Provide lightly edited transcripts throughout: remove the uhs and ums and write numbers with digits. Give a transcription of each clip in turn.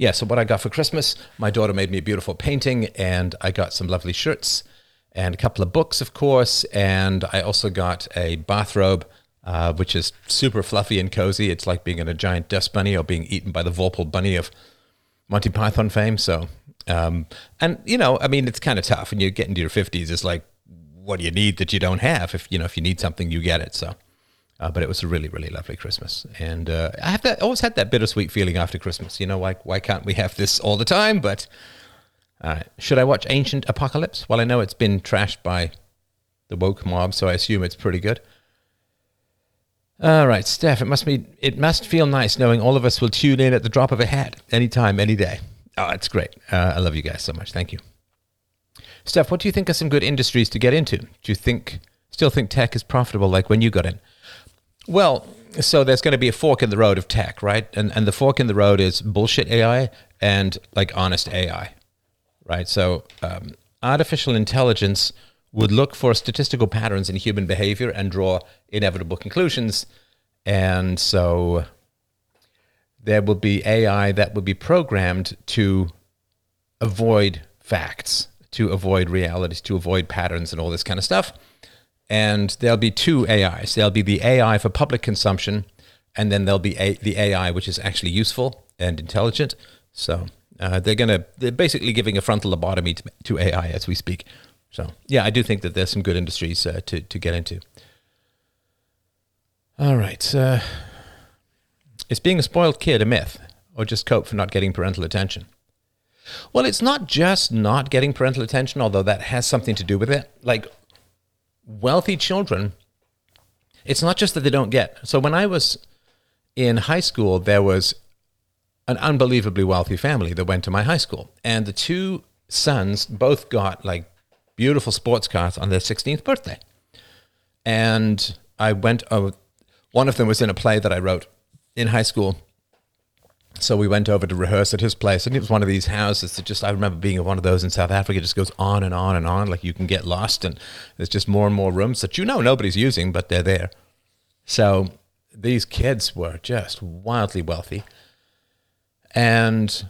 yeah, so what I got for Christmas, my daughter made me a beautiful painting, and I got some lovely shirts and a couple of books, of course, and I also got a bathrobe, which is super fluffy and cozy. It's like being in a giant dust bunny or being eaten by the Vorpal bunny of Monty Python fame. So, and I mean, it's kind of tough when you get into your 50s. It's like, what do you need that you don't have? If you need something, you get it. So, but it was a really, really lovely Christmas. And I always had that bittersweet feeling after Christmas. Why can't we have this all the time? But should I watch Ancient Apocalypse? Well, I know it's been trashed by the woke mob, so I assume it's pretty good. All right, Steph, it must feel nice knowing all of us will tune in at the drop of a hat, anytime, any day. Oh, it's great. I love you guys so much. Thank you. Steph, what do you think are some good industries to get into? Do you still think tech is profitable like when you got in? Well, so there's going to be a fork in the road of tech, right? And the fork in the road is bullshit AI and like honest AI, right? So artificial intelligence would look for statistical patterns in human behavior and draw inevitable conclusions. And so there will be AI that will be programmed to avoid facts, to avoid realities, to avoid patterns and all this kind of stuff. And there'll be two AIs. There'll be the AI for public consumption, and then there'll be the AI which is actually useful and intelligent. So they're basically giving a frontal lobotomy to AI as we speak. So, yeah, I do think that there's some good industries to get into. All right. Is being a spoiled kid a myth, or just cope for not getting parental attention? Well, it's not just not getting parental attention, although that has something to do with it. Like, wealthy children, it's not just that they don't get. So when I was in high school, there was an unbelievably wealthy family that went to my high school. And the two sons both got, like, beautiful sports cars on their 16th birthday. And I went, one of them was in a play that I wrote in high school. So we went over to rehearse at his place. And it was one of these houses that I remember being in one of those in South Africa. It just goes on and on and on. Like you can get lost and there's just more and more rooms that nobody's using, but they're there. So these kids were just wildly wealthy. And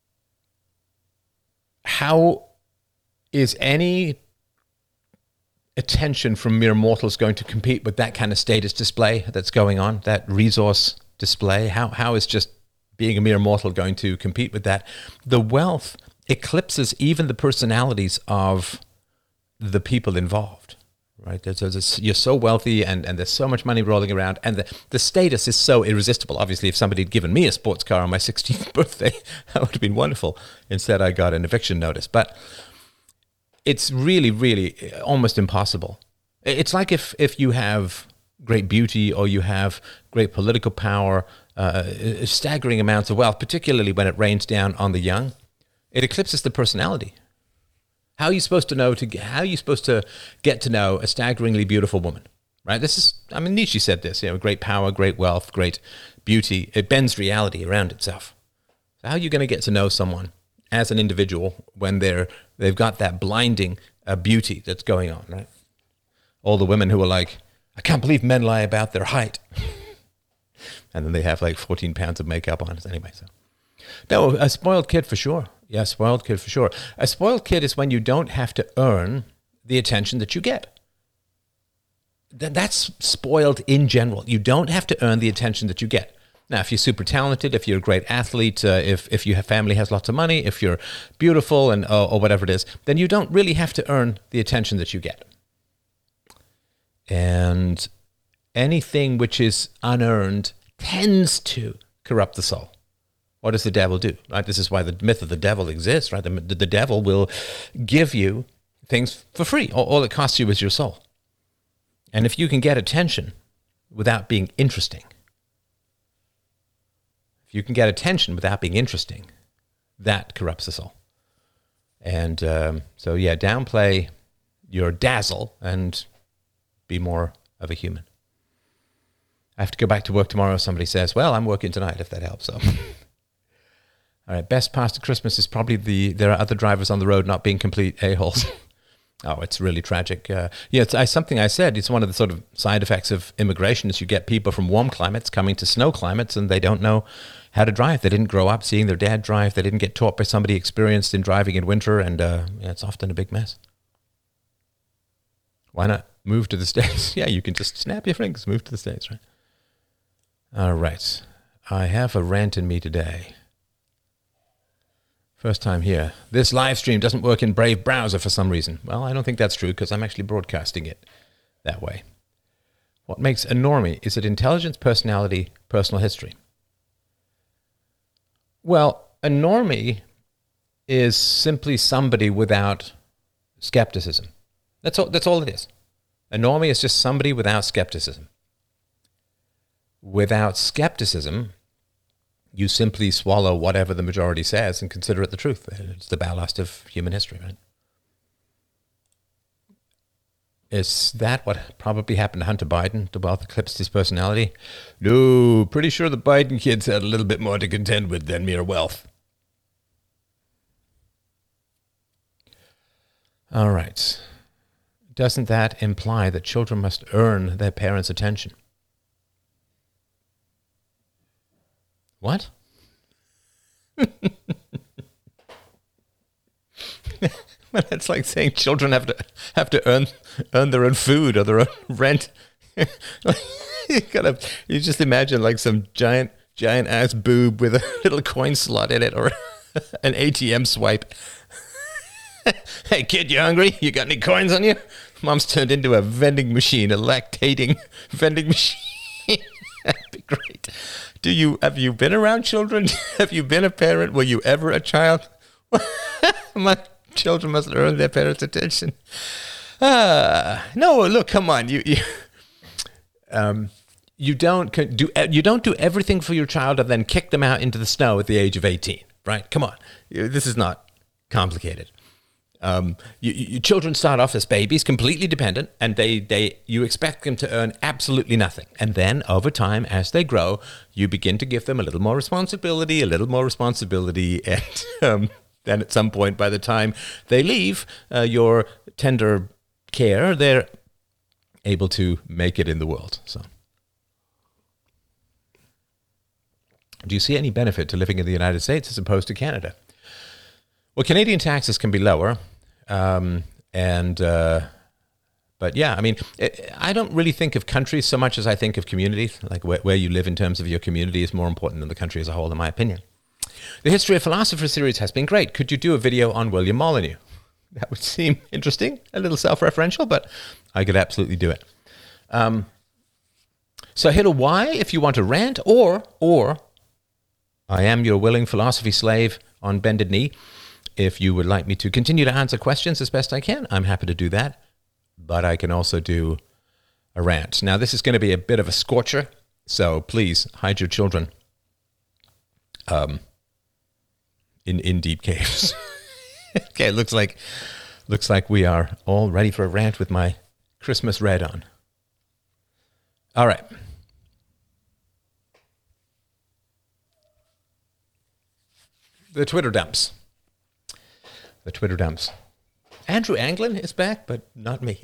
how is any attention from mere mortals going to compete with that kind of status display that's going on, that resource display? How is just being a mere mortal going to compete with that? The wealth eclipses even the personalities of the people involved, right? You're so wealthy and there's so much money rolling around, and the status is so irresistible. Obviously, if somebody had given me a sports car on my 16th birthday, that would have been wonderful. Instead, I got an eviction notice. But it's really, really almost impossible. It's like if you have great beauty or you have great political power, staggering amounts of wealth, particularly when it rains down on the young, it eclipses the personality. How are you supposed to get to know a staggeringly beautiful woman, right? Nietzsche said this, great power, great wealth, great beauty, it bends reality around itself. So how are you going to get to know someone as an individual when they've got that blinding beauty that's going on, right? All the women who are like, I can't believe men lie about their height. And then they have like 14 pounds of makeup on. Anyway, so. No, a spoiled kid for sure. Yeah, spoiled kid for sure. A spoiled kid is when you don't have to earn the attention that you get. That's spoiled in general. You don't have to earn the attention that you get. Now, if you're super talented, if you're a great athlete, if your family has lots of money, if you're beautiful and or whatever it is, then you don't really have to earn the attention that you get. And anything which is unearned tends to corrupt the soul. What does the devil do? Right? This is why the myth of the devil exists, right? The devil will give you things for free. All it costs you is your soul. And if you can get attention without being interesting, that corrupts the soul. And downplay your dazzle and be more of a human. I have to go back to work tomorrow. Somebody says, well, I'm working tonight, if that helps. So, all right, best past Christmas is probably there are other drivers on the road not being complete a-holes. Oh, it's really tragic. Something I said, it's one of the sort of side effects of immigration is you get people from warm climates coming to snow climates and they don't know how to drive. They didn't grow up seeing their dad drive. They didn't get taught by somebody experienced in driving in winter, and it's often a big mess. Why not move to the States? Yeah, you can just snap your fingers, move to the States, right? All right. I have a rant in me today. First time here. This live stream doesn't work in Brave browser for some reason. Well, I don't think that's true because I'm actually broadcasting it that way. What makes a normie? Is it intelligence, personality, personal history? Well, a normie is simply somebody without skepticism. That's all it is. A normie is just somebody without skepticism. Without skepticism, you simply swallow whatever the majority says and consider it the truth. It's the ballast of human history, right? Is that what probably happened to Hunter Biden? The wealth eclipsed his personality? No, pretty sure the Biden kids had a little bit more to contend with than mere wealth. All right. Doesn't that imply that children must earn their parents' attention? What? Well, it's like saying children have to earn their own food or their own rent. You just imagine like some giant ass boob with a little coin slot in it, or an ATM swipe. Hey kid, you hungry? You got any coins on you? Mom's turned into a vending machine, a lactating vending machine. That'd be great. Have you been around children? Have you been a parent? Were you ever a child? My children must earn their parents' attention. No, look, come on. You don't do everything for your child and then kick them out into the snow at the age of 18, right? Come on. This is not complicated. Your children start off as babies, completely dependent, and you expect them to earn absolutely nothing. And then over time, as they grow, you begin to give them a little more responsibility, and then at some point, by the time they leave your tender care, they're able to make it in the world. So, do you see any benefit to living in the United States as opposed to Canada? Well, Canadian taxes can be lower, but yeah, I mean, I don't really think of countries so much as I think of communities. Like where you live in terms of your community is more important than the country as a whole, in my opinion. The History of Philosophers series has been great. Could you do a video on William Molyneux? That would seem interesting, a little self-referential, but I could absolutely do it. So hit a Y if you want to rant, or I am your willing philosophy slave on bended knee. If you would like me to continue to answer questions as best I can, I'm happy to do that. But I can also do a rant. Now, this is going to be a bit of a scorcher, so please hide your children in deep caves. Okay, it looks like we are all ready for a rant with my Christmas red on. All right. The Twitter dumps. Andrew Anglin is back, but not me.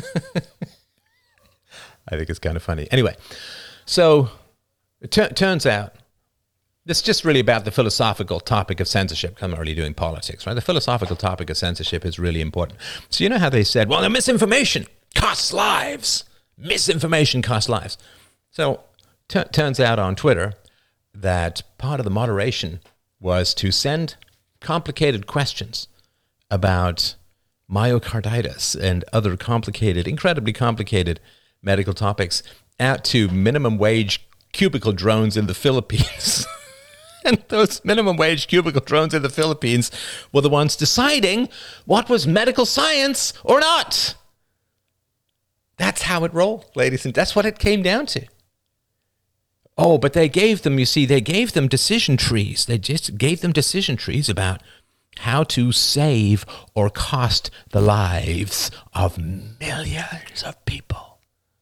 I think it's kind of funny. Anyway, so it turns out this is just really about the philosophical topic of censorship. I'm not really doing politics, right? The philosophical topic of censorship is really important. So you know how they said, well, the misinformation costs lives. Misinformation costs lives. So turns out on Twitter that part of the moderation was to send complicated questions about myocarditis and other incredibly complicated medical topics out to minimum wage cubicle drones in the Philippines. And those minimum wage cubicle drones in the Philippines were the ones deciding what was medical science or not. That's how it rolled, ladies, and that's what it came down to. Oh, but they gave them decision trees. They just gave them decision trees about how to save or cost the lives of millions of people.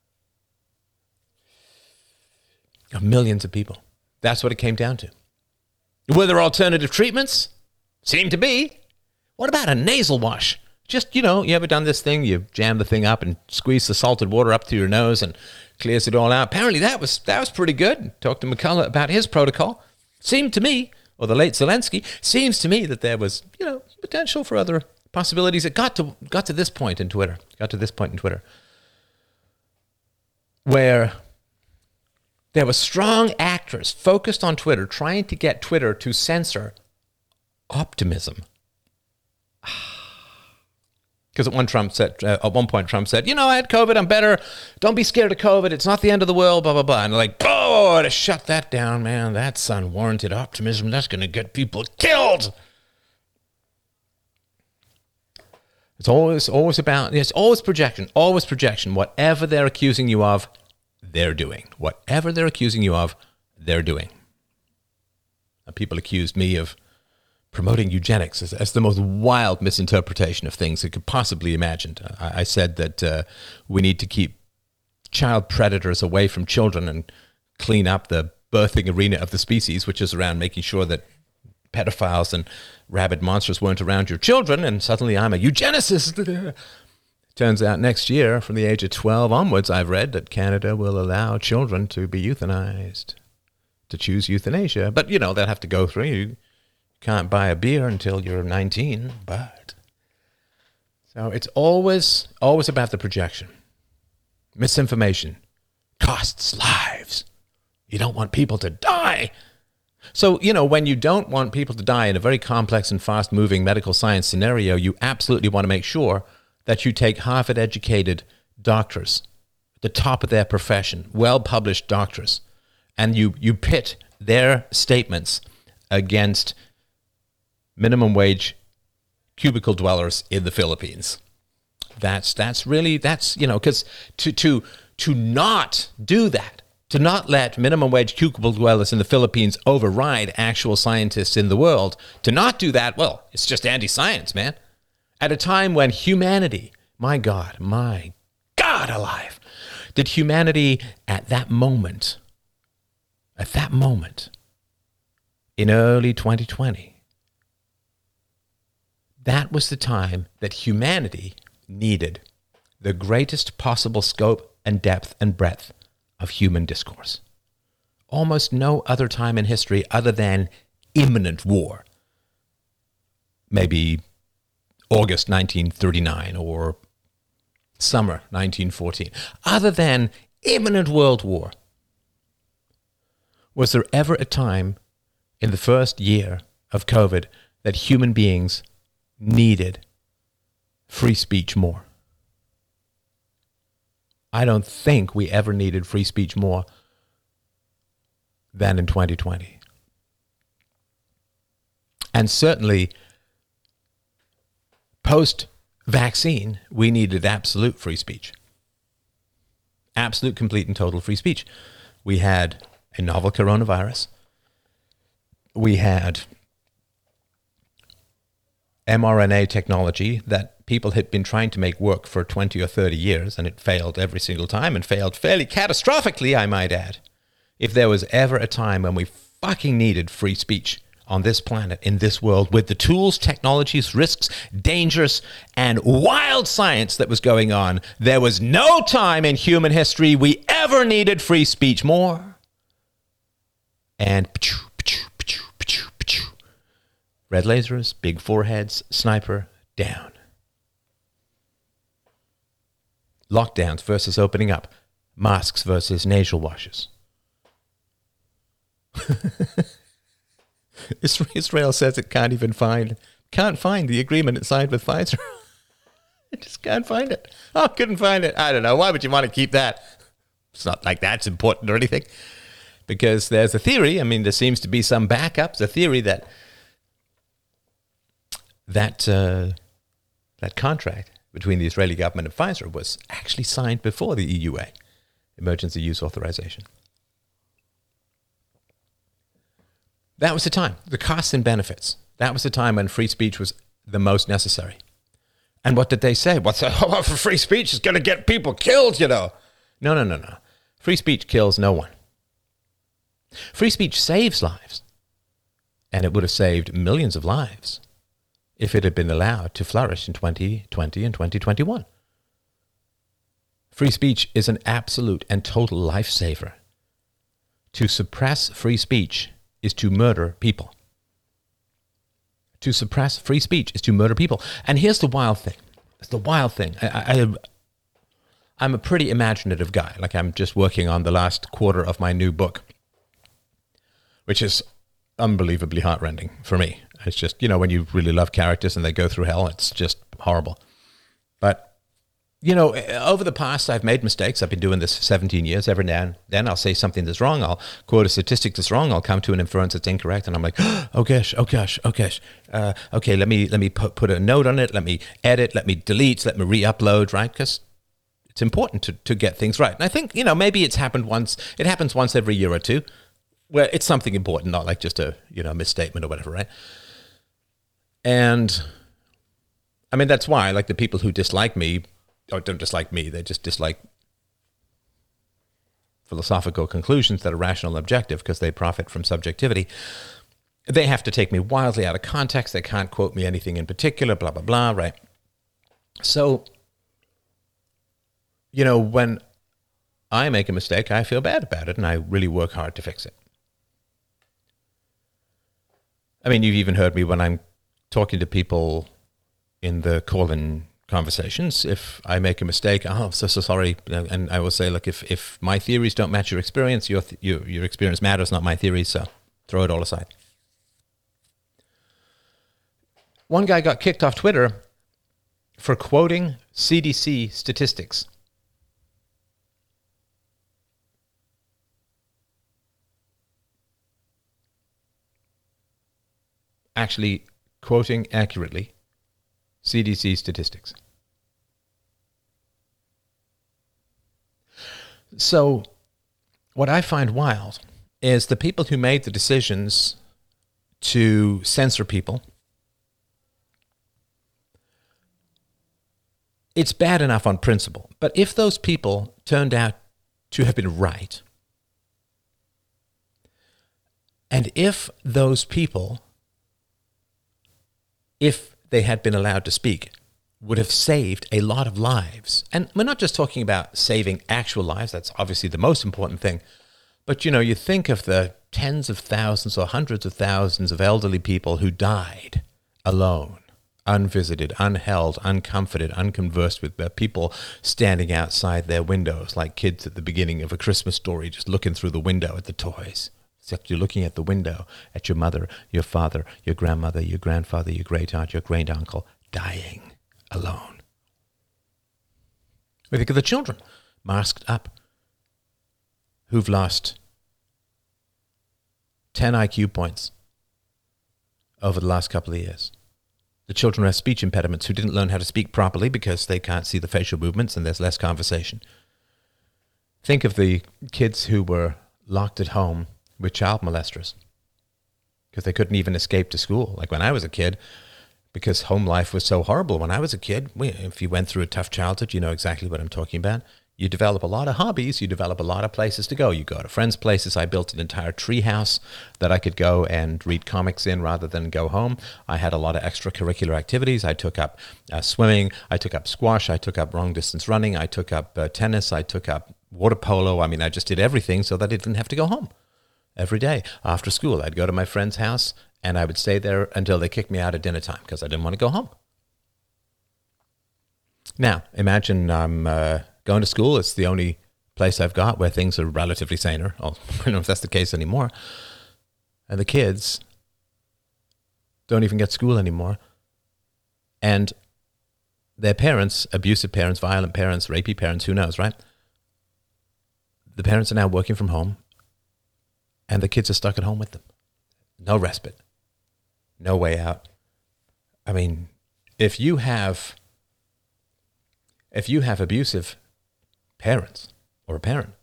Of millions of people. That's what it came down to. Were there alternative treatments? Seemed to be. What about a nasal wash? Just, you ever done this thing? You jam the thing up and squeeze the salted water up through your nose and clears it all out. Apparently that was pretty good. Talked to McCullough about his protocol. Seemed to me, or the late Zelensky, seems to me that there was, potential for other possibilities. It got to this point in Twitter. Where there were strong actors focused on Twitter trying to get Twitter to censor optimism. Because at one point Trump said, I had COVID, I'm better. Don't be scared of COVID. It's not the end of the world, blah, blah, blah. And they're like, to shut that down, man. That's unwarranted optimism. That's going to get people killed. It's always projection. Whatever they're accusing you of, they're doing. Whatever they're accusing you of, they're doing. And people accused me of promoting eugenics as the most wild misinterpretation of things they could possibly imagine. I said that we need to keep child predators away from children and clean up the birthing arena of the species, which is around making sure that pedophiles and rabid monsters weren't around your children, and suddenly I'm a eugenicist. Turns out next year, from the age of 12 onwards, I've read that Canada will allow children to be euthanized, to choose euthanasia. But, they'll have to go through. You can't buy a beer until you're 19, but... So it's always about the projection. Misinformation costs lives. You don't want people to die. So, when you don't want people to die in a very complex and fast-moving medical science scenario, you absolutely want to make sure that you take Harvard-educated doctors, the top of their profession, well-published doctors, and you pit their statements against minimum wage cubicle dwellers in the Philippines. That's because to not do that, to not let minimum wage cubicle dwellers in the Philippines override actual scientists in the world, to not do that, well, it's just anti-science, man. At a time when humanity, my God alive, did humanity at that moment, in early 2020, that was the time that humanity needed the greatest possible scope and depth and breadth of human discourse. Almost no other time in history other than imminent war. Maybe August 1939 or summer 1914. Other than imminent world war. Was there ever a time in the first year of COVID that human beings needed free speech more? I don't think we ever needed free speech more than in 2020. And certainly, post-vaccine, we needed absolute free speech. Absolute, complete, and total free speech. We had a novel coronavirus. We had mRNA technology that people had been trying to make work for 20 or 30 years, and it failed every single time, and failed fairly catastrophically, I might add. If there was ever a time when we fucking needed free speech on this planet, in this world, with the tools, technologies, risks, dangers, and wild science that was going on, there was no time in human history we ever needed free speech more. And red lasers, big foreheads, sniper, down. Lockdowns versus opening up. Masks versus nasal washes. Israel says it can't find the agreement it signed with Pfizer. It just can't find it. Oh, couldn't find it. I don't know. Why would you want to keep that? It's not like that's important or anything. Because there's a theory, there seems to be some backups, a theory that contract between the Israeli government and Pfizer was actually signed before the EUA, Emergency Use Authorization. That was the time, the costs and benefits. That was the time when free speech was the most necessary. And what did they say? Free speech is going to get people killed, No. Free speech kills no one. Free speech saves lives. And it would have saved millions of lives if it had been allowed to flourish in 2020 and 2021. Free speech is an absolute and total lifesaver. To suppress free speech is to murder people. To suppress free speech is to murder people. And here's the wild thing. It's the wild thing. I'm a pretty imaginative guy. Like, I'm just working on the last quarter of my new book, which is unbelievably heartrending for me. It's just, when you really love characters and they go through hell, it's just horrible. But, over the past, I've made mistakes. I've been doing this for 17 years. Every now and then I'll say something that's wrong. I'll quote a statistic that's wrong. I'll come to an inference that's incorrect. And I'm like, oh gosh. Okay, let me put a note on it. Let me edit. Let me delete. Let me re-upload, right? Because it's important to get things right. And I think, maybe it happens once every year or two, where it's something important, not like just a, misstatement or whatever, right? And I mean, that's why, like, the people who dislike me, or don't dislike me, they just dislike philosophical conclusions that are rational and objective because they profit from subjectivity. They have to take me wildly out of context. They can't quote me anything in particular, blah, blah, blah, right? So, when I make a mistake, I feel bad about it, and I really work hard to fix it. I mean, you've even heard me when I'm talking to people in the call-in conversations. If I make a mistake, I'm so sorry. And I will say, look, if my theories don't match your experience, your experience matters, not my theories, so throw it all aside. One guy got kicked off Twitter for quoting CDC statistics. Actually quoting accurately CDC statistics. So what I find wild is the people who made the decisions to censor people. It's bad enough on principle, but if those people turned out to have been right, and if those people, if they had been allowed to speak, would have saved a lot of lives. And we're not just talking about saving actual lives. That's obviously the most important thing. But, you think of the tens of thousands or hundreds of thousands of elderly people who died alone, unvisited, unheld, uncomforted, unconversed with, people standing outside their windows like kids at the beginning of a Christmas story, just looking through the window at the toys. Except you're looking at the window at your mother, your father, your grandmother, your grandfather, your great-aunt, your great-uncle, dying alone. We think of the children masked up who've lost 10 IQ points over the last couple of years. The children who have speech impediments who didn't learn how to speak properly because they can't see the facial movements and there's less conversation. Think of the kids who were locked at home with child molesters because they couldn't even escape to school. Like when I was a kid, because home life was so horrible. When I was a kid, if you went through a tough childhood, you know exactly what I'm talking about. You develop a lot of hobbies. You develop a lot of places to go. You go to friends' places. I built an entire tree house that I could go and read comics in rather than go home. I had a lot of extracurricular activities. I took up swimming. I took up squash. I took up long distance running. I took up tennis. I took up water polo. I mean, I just did everything so that I didn't have to go home. Every day after school, I'd go to my friend's house and I would stay there until they kicked me out at dinner time because I didn't want to go home. Now, imagine I'm going to school. It's the only place I've got where things are relatively saner. I don't know if that's the case anymore. And the kids don't even get school anymore. And their parents, abusive parents, violent parents, rapey parents, who knows, right? The parents are now working from home and the kids are stuck at home with them. No respite. No way out. I mean, if you have abusive parents or a parent,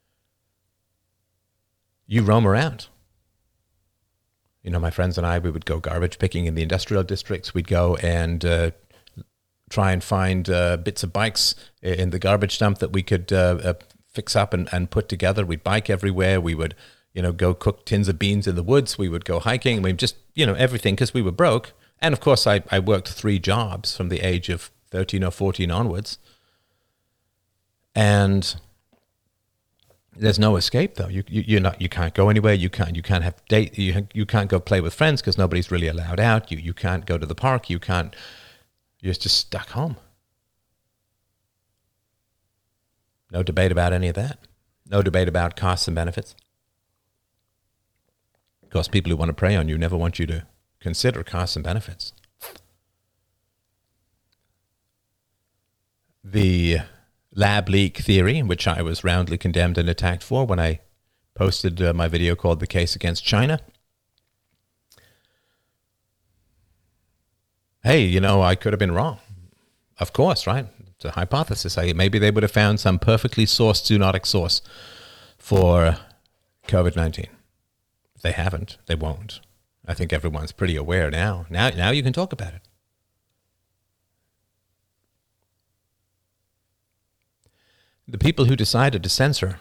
you roam around. You know, my friends and I, we would go garbage picking in the industrial districts. We'd go and try and find bits of bikes in the garbage dump that we could fix up and put together. We'd bike everywhere. We would, go cook tins of beans in the woods. We would go hiking. We just, everything, because we were broke. And of course, I worked 3 jobs from the age of 13 or 14 onwards. And there's no escape, though. You can't go anywhere. You can't have date. You can't go play with friends because nobody's really allowed out. You can't go to the park. You're just stuck home. No debate about any of that. No debate about costs and benefits. Of course, people who want to prey on you never want you to consider costs and benefits. The lab leak theory, which I was roundly condemned and attacked for when I posted my video called The Case Against China. Hey, I could have been wrong. Of course, right? It's a hypothesis. Maybe they would have found some perfectly sourced zoonotic source for COVID-19. If they haven't, they won't. I think everyone's pretty aware now. Now you can talk about it. The people who decided to censor,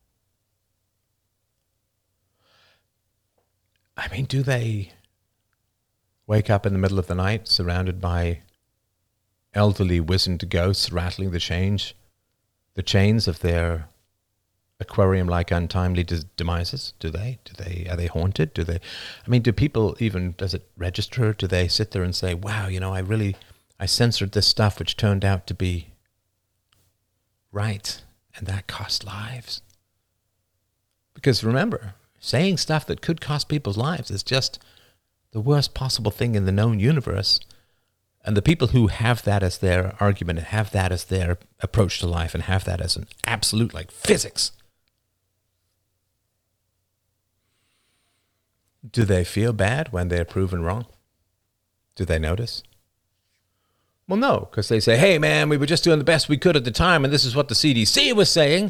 do they wake up in the middle of the night surrounded by elderly wizened ghosts rattling the chains of their aquarium-like untimely demises? Are they haunted? Do people even, does it register? Do they sit there and say, wow, I censored this stuff which turned out to be right, and that cost lives? Because remember, saying stuff that could cost people's lives is just the worst possible thing in the known universe. And the people who have that as their argument and have that as their approach to life and have that as an absolute, like physics, do they feel bad when they're proven wrong? Do they notice? Well, no, because they say, hey, man, we were just doing the best we could at the time, and this is what the CDC was saying.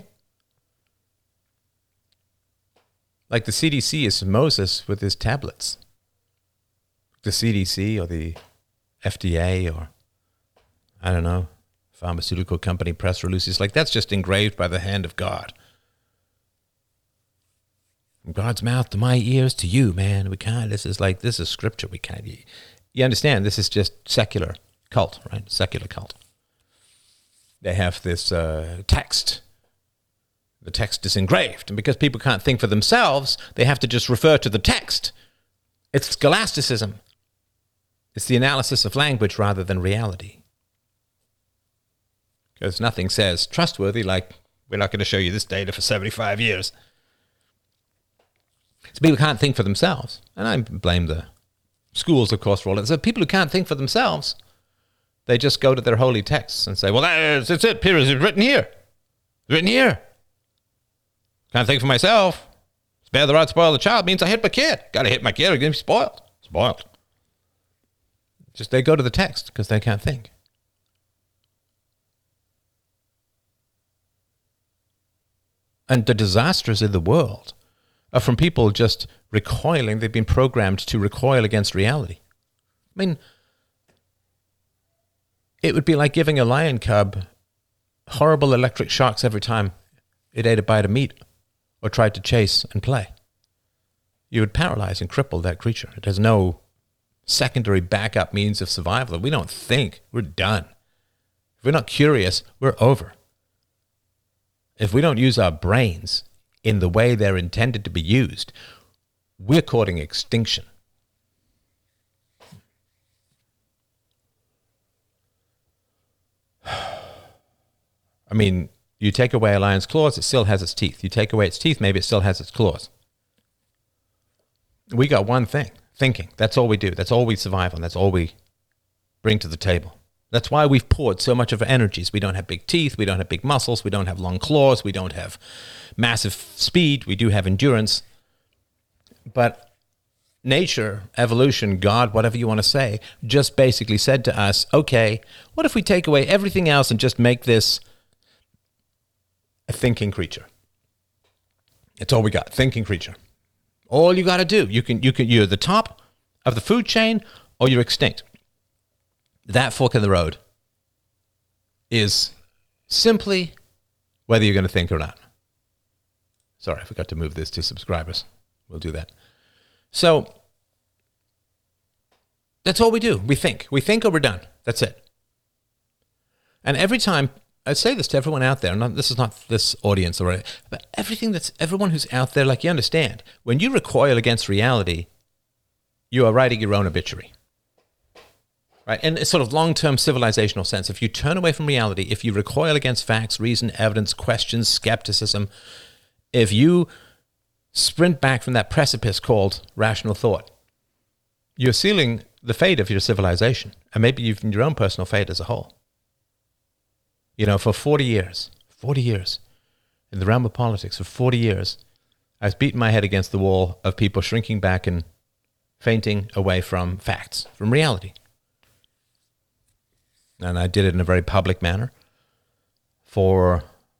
Like the CDC is Moses with his tablets. The CDC or the FDA or, I don't know, pharmaceutical company press releases, like that's just engraved by the hand of God. From God's mouth to my ears to you, man. This is scripture. We can't, you understand, this is just secular cult, right? Secular cult. They have this text. The text is engraved. And because people can't think for themselves, they have to just refer to the text. It's scholasticism. It's the analysis of language rather than reality. Because nothing says trustworthy like, we're not going to show you this data for 75 years. So people can't think for themselves. And I blame the schools, of course, for all that. So people who can't think for themselves, they just go to their holy texts and say, well, that's it. Here, it's written here. It's written here. Can't think for myself. Spare the rod, spoil the child means I hit my kid. Got to hit my kid or get him spoiled. Spoiled. Just they go to the text because they can't think. And the disasters in the world are from people just recoiling. They've been programmed to recoil against reality. I mean, it would be like giving a lion cub horrible electric shocks every time it ate a bite of meat or tried to chase and play. You would paralyze and cripple that creature. It has no secondary backup means of survival. If we don't think, we're done. If we're not curious, we're over. If we don't use our brains in the way they're intended to be used, we're courting extinction. I mean, you take away a lion's claws, it still has its teeth. You take away its teeth, maybe it still has its claws. We got one thing, thinking. That's all we do. That's all we survive on. That's all we bring to the table. That's why we've poured so much of our energies. We don't have big teeth. We don't have big muscles. We don't have long claws. We don't have massive speed. We do have endurance. But nature, evolution, God, whatever you want to say, just basically said to us, okay, what if we take away everything else and just make this a thinking creature? It's all we got, thinking creature. All you got to do, you're at the top of the food chain or you're extinct. That fork in the road is simply whether you're going to think or not. Sorry, I forgot to move this to subscribers. We'll do that. So That's all we do. We think. We think or we're done. That's it. And every time, I say this to everyone out there, this is not this audience, but everyone who's out there, like, you understand, when you recoil against reality, you are writing your own obituary. Right? In a sort of long-term civilizational sense, if you turn away from reality, if you recoil against facts, reason, evidence, questions, skepticism, if you sprint back from that precipice called rational thought, you're sealing the fate of your civilization, and maybe even your own personal fate as a whole. For 40 years, in the realm of politics, for 40 years, I was beating my head against the wall of people shrinking back and fainting away from facts, from reality. And I did it in a very public manner for,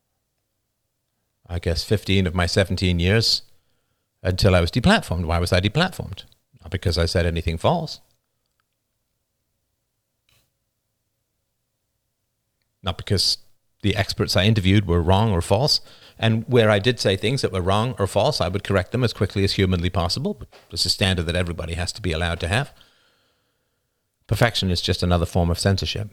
I guess, 15 of my 17 years until I was deplatformed. Why was I deplatformed? Not because I said anything false. Not because the experts I interviewed were wrong or false. And where I did say things that were wrong or false, I would correct them as quickly as humanly possible. It's a standard that everybody has to be allowed to have. Perfection is just another form of censorship.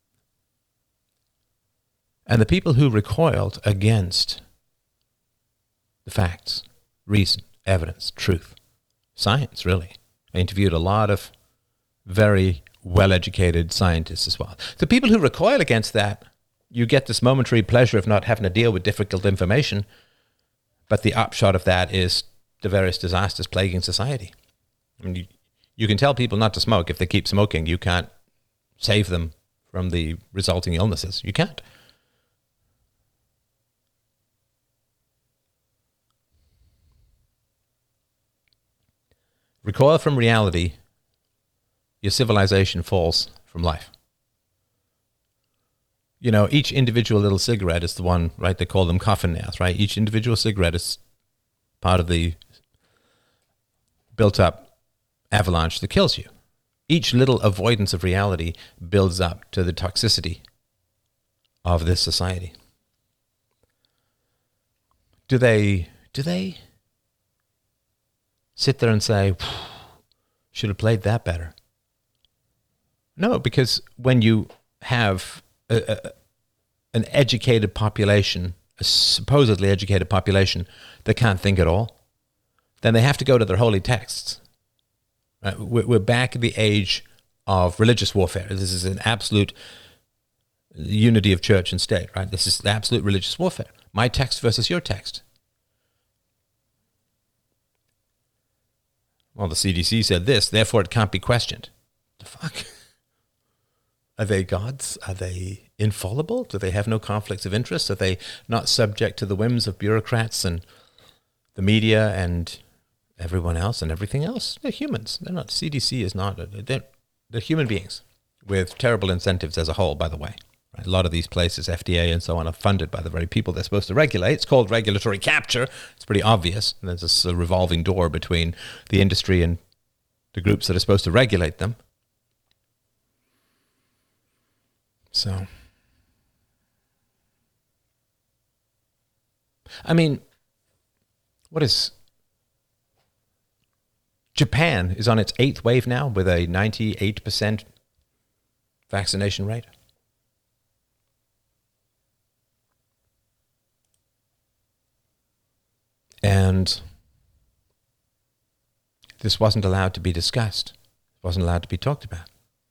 And the people who recoiled against the facts, reason, evidence, truth, science, really. I interviewed a lot of very well-educated scientists as well. The people who recoil against that, you get this momentary pleasure of not having to deal with difficult information, but the upshot of that is the various disasters plaguing society. I mean, you can tell people not to smoke. If they keep smoking, you can't save them from the resulting illnesses. You can't. Recoil from reality, your civilization falls from life. Each individual little cigarette is the one, right? They call them coffin nails, right? Each individual cigarette is part of the built-up avalanche that kills you. Each little avoidance of reality builds up to the toxicity of this society. Do they sit there and say, should have played that better? No, because when you have an educated population, a supposedly educated population that can't think at all, then they have to go to their holy texts. Right? We're back in the age of religious warfare. This is an absolute unity of church and state, right? This is absolute religious warfare. My text versus your text. Well, the CDC said this, therefore it can't be questioned. The fuck? Are they gods? Are they infallible? Do they have no conflicts of interest? Are they not subject to the whims of bureaucrats and the media and everyone else and everything else? They're humans. They're not. CDC is not. They're human beings with terrible incentives as a whole, by the way. Right? A lot of these places, FDA and so on, are funded by the very people they're supposed to regulate. It's called regulatory capture. It's pretty obvious. And there's this revolving door between the industry and the groups that are supposed to regulate them. So, I mean, Japan is on its 8th wave now with a 98% vaccination rate. And this wasn't allowed to be discussed. It wasn't allowed to be talked about.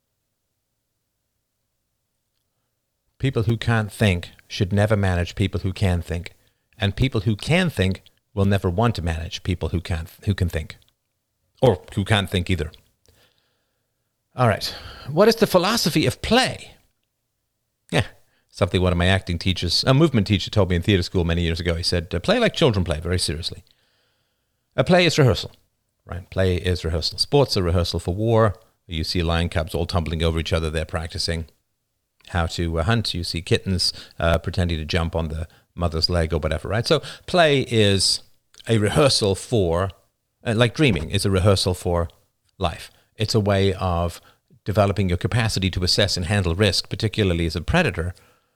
People who can't think should never manage people who can think. And people who can think will never want to manage people who can think. Or who can't think either. All right. What is the philosophy of play? Yeah, something one of my acting teachers, a movement teacher, told me in theater school many years ago. He said, play like children play, very seriously. A play is rehearsal, right? Play is rehearsal. Sports are rehearsal for war. You see lion cubs all tumbling over each other. They're practicing how to hunt. You see kittens pretending to jump on the mother's leg or whatever, right? So play is a rehearsal for, like dreaming is a rehearsal for life. It's a way of developing your capacity to assess and handle risk, particularly as a predator,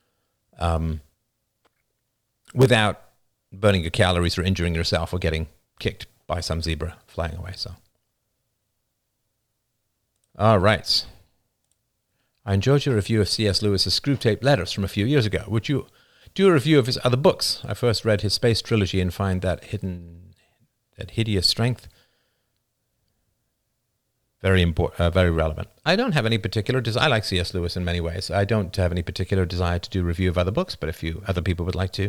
without burning your calories or injuring yourself or getting kicked by some zebra flying away. So All right. I enjoyed your review of C.S. Lewis's Screwtape Letters from a few years ago. Would you do a review of his other books? I first read his Space Trilogy and find that hideous strength very relevant. I don't have any particular desire. I like C.S. Lewis in many ways. I don't have any particular desire to do a review of other books, but if other people would like to.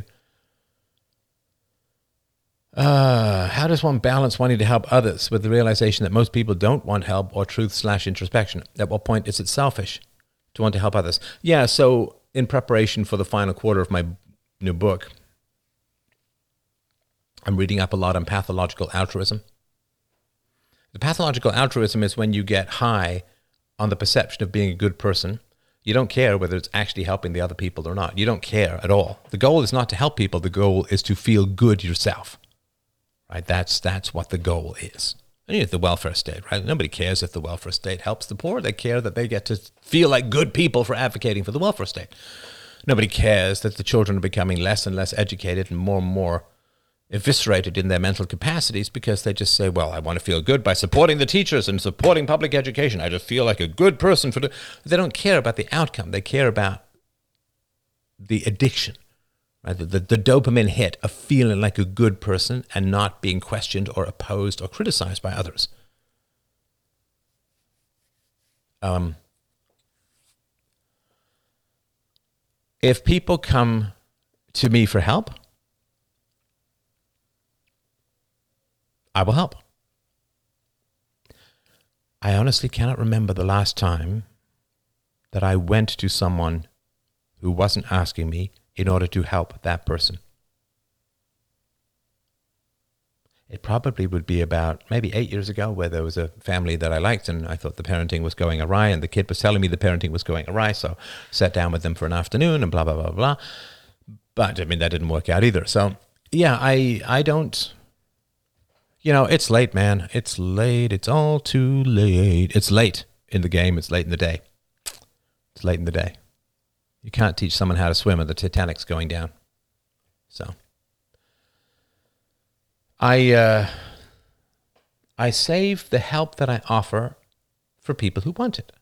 How does one balance wanting to help others with the realization that most people don't want help or truth/introspection? At what point is it selfish to want to help others? Yeah, so in preparation for the final quarter of my new book, I'm reading up a lot on pathological altruism. The pathological altruism is when you get high on the perception of being a good person. You don't care whether it's actually helping the other people or not. You don't care at all. The goal is not to help people. The goal is to feel good yourself. Right? That's what the goal is. And the welfare state, right? Nobody cares if the welfare state helps the poor. They care that they get to feel like good people for advocating for the welfare state. Nobody cares that the children are becoming less and less educated and more eviscerated in their mental capacities because they just say, well, I want to feel good by supporting the teachers and supporting public education. I just feel like a good person. They don't care about the outcome. They care about the addiction, right? The dopamine hit of feeling like a good person and not being questioned or opposed or criticized by others. If people come to me for help, I will help. I honestly cannot remember the last time that I went to someone who wasn't asking me in order to help that person. It probably would be about maybe 8 years ago, where there was a family that I liked and I thought the parenting was going awry, and the kid was telling me the parenting was going awry, so I sat down with them for an afternoon and blah, blah, blah, blah. But, I mean, that didn't work out either. So, yeah, I don't... it's late, man. It's late. It's all too late. It's late in the game. It's late in the day. It's late in the day. You can't teach someone how to swim and the Titanic's going down. So I save the help that I offer for people who want it.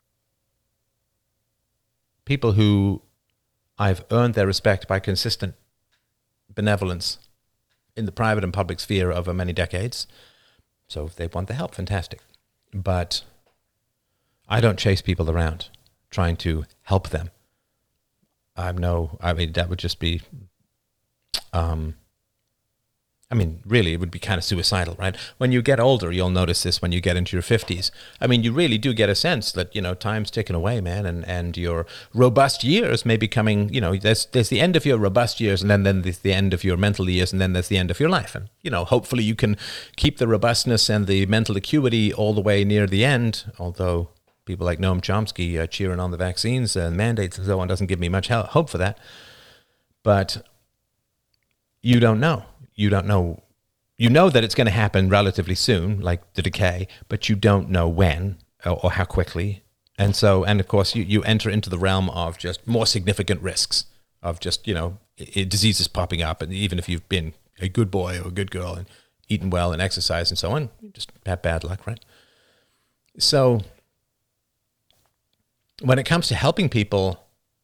People who I've earned their respect by consistent benevolence in the private and public sphere over many decades. So if they want the help, fantastic. But I don't chase people around trying to help them. That would just be, really, it would be kind of suicidal, right? When you get older, you'll notice this when you get into your 50s. You really do get a sense that, time's ticking away, man, and your robust years may be coming, there's the end of your robust years, and then there's the end of your mental years, and then there's the end of your life. And, hopefully you can keep the robustness and the mental acuity all the way near the end, although people like Noam Chomsky cheering on the vaccines and mandates and so on doesn't give me much hope for that. But you don't know. You don't know. You know that it's going to happen relatively soon, like the decay, but you don't know when or how quickly. And of course, you enter into the realm of just more significant risks of just, diseases popping up. And even if you've been a good boy or a good girl and eaten well and exercised and so on, you just have bad luck, right? So when it comes to helping people,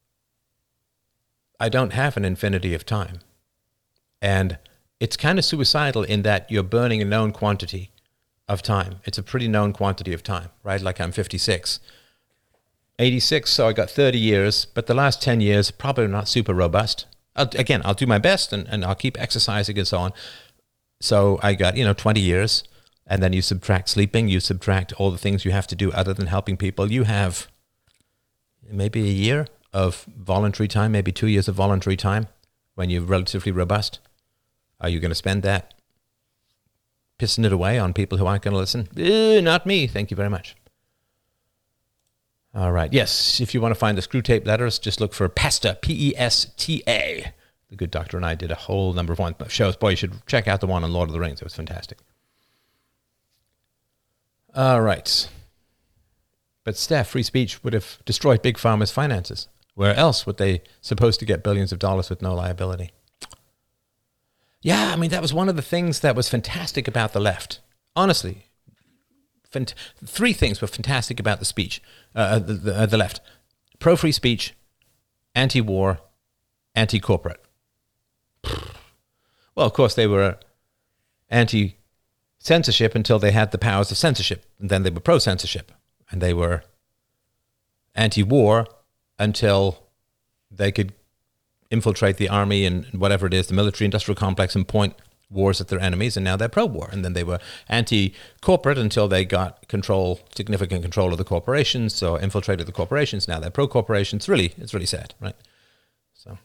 I don't have an infinity of time. And it's kind of suicidal in that you're burning a known quantity of time. It's a pretty known quantity of time, right? Like I'm 56. 86, so I got 30 years, but the last 10 years, probably not super robust. I'll do my best and I'll keep exercising and so on. So I got, 20 years, and then you subtract sleeping, you subtract all the things you have to do other than helping people. You have maybe a year of voluntary time, maybe 2 years of voluntary time when you're relatively robust. Are you going to spend that pissing it away on people who aren't going to listen? Not me. Thank you very much. All right. Yes, if you want to find the Screwtape Letters, just look for PESTA, P-E-S-T-A. The good doctor and I did a whole number of shows. Boy, you should check out the one on Lord of the Rings. It was fantastic. All right. But Steph, free speech would have destroyed Big Pharma's finances. Where else would they supposed to get billions of dollars with no liability? Yeah, that was one of the things that was fantastic about the left. Honestly, three things were fantastic about the speech, the left: pro-free speech, anti-war, anti-corporate. Well, of course, they were anti-censorship until they had the powers of censorship, and then they were pro-censorship, and they were anti-war until they could infiltrate the army and whatever it is, the military-industrial complex, and point wars at their enemies, and now they're pro-war. And then they were anti-corporate until they got significant control of the corporations, so infiltrated the corporations. Now they're pro-corporations. It's really sad, right? So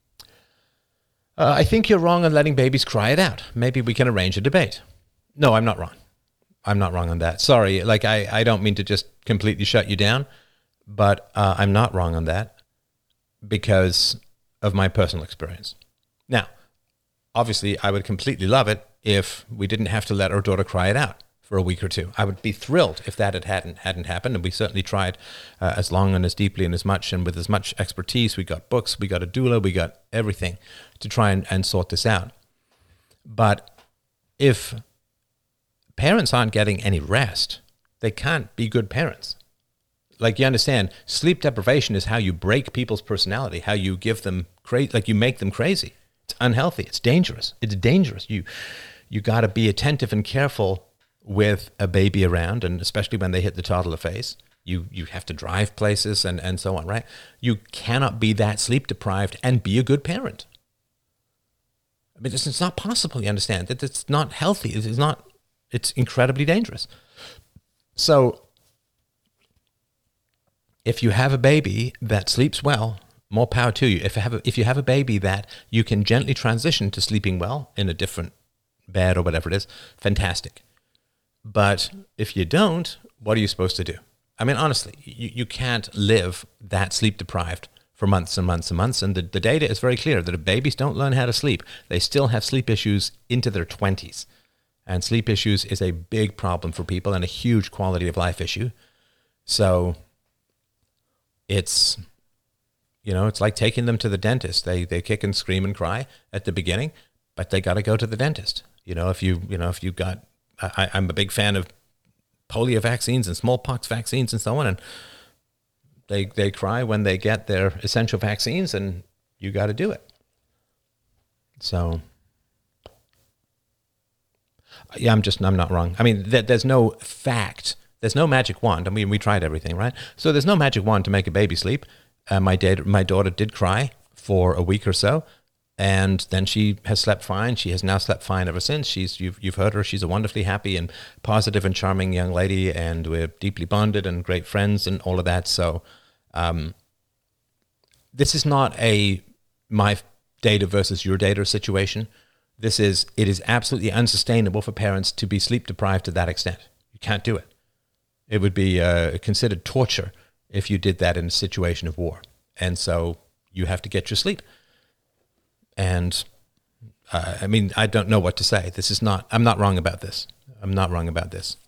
I think you're wrong on letting babies cry it out. Maybe we can arrange a debate. No, I'm not wrong. I'm not wrong on that. Sorry, I don't mean to just completely shut you down, but I'm not wrong on that because of my personal experience. Now, obviously, I would completely love it if we didn't have to let our daughter cry it out for a week or two. I would be thrilled if that hadn't happened, and we certainly tried as long and as deeply and as much and with as much expertise. We got books, we got a doula, we got everything to try and sort this out. But if parents aren't getting any rest, they can't be good parents. Like, you understand, sleep deprivation is how you break people's personality, how you give them you make them crazy. It's unhealthy. It's dangerous. You got to be attentive and careful with a baby around, and especially when they hit the toddler phase. You have to drive places and so on, right? You cannot be that sleep deprived and be a good parent. I mean, it's not possible, you understand? It's not healthy. It's incredibly dangerous. So if you have a baby that sleeps well, more power to you. If you have a baby that you can gently transition to sleeping well in a different bed or whatever it is, fantastic. But if you don't, what are you supposed to do? I mean, honestly, you can't live that sleep deprived for months and months and months. And the data is very clear that if babies don't learn how to sleep, they still have sleep issues into their 20s. And sleep issues is a big problem for people and a huge quality of life issue. So it's like taking them to the dentist. They kick and scream and cry at the beginning, but they got to go to the dentist. If you got, I'm a big fan of polio vaccines and smallpox vaccines and so on, and they cry when they get their essential vaccines, and you got to do it. So yeah, I'm not wrong. I mean, there's no fact. There's no magic wand. I mean, we tried everything, right? So there's no magic wand to make a baby sleep. My daughter did cry for a week or so, and then she has slept fine. She has now slept fine ever since. You've heard her. She's a wonderfully happy and positive and charming young lady, and we're deeply bonded and great friends and all of that. So this is not my data versus your data situation. It is absolutely unsustainable for parents to be sleep deprived to that extent. You can't do it. It would be considered torture if you did that in a situation of war. And so you have to get your sleep. And I mean, I don't know what to say. I'm not wrong about this. I'm not wrong about this.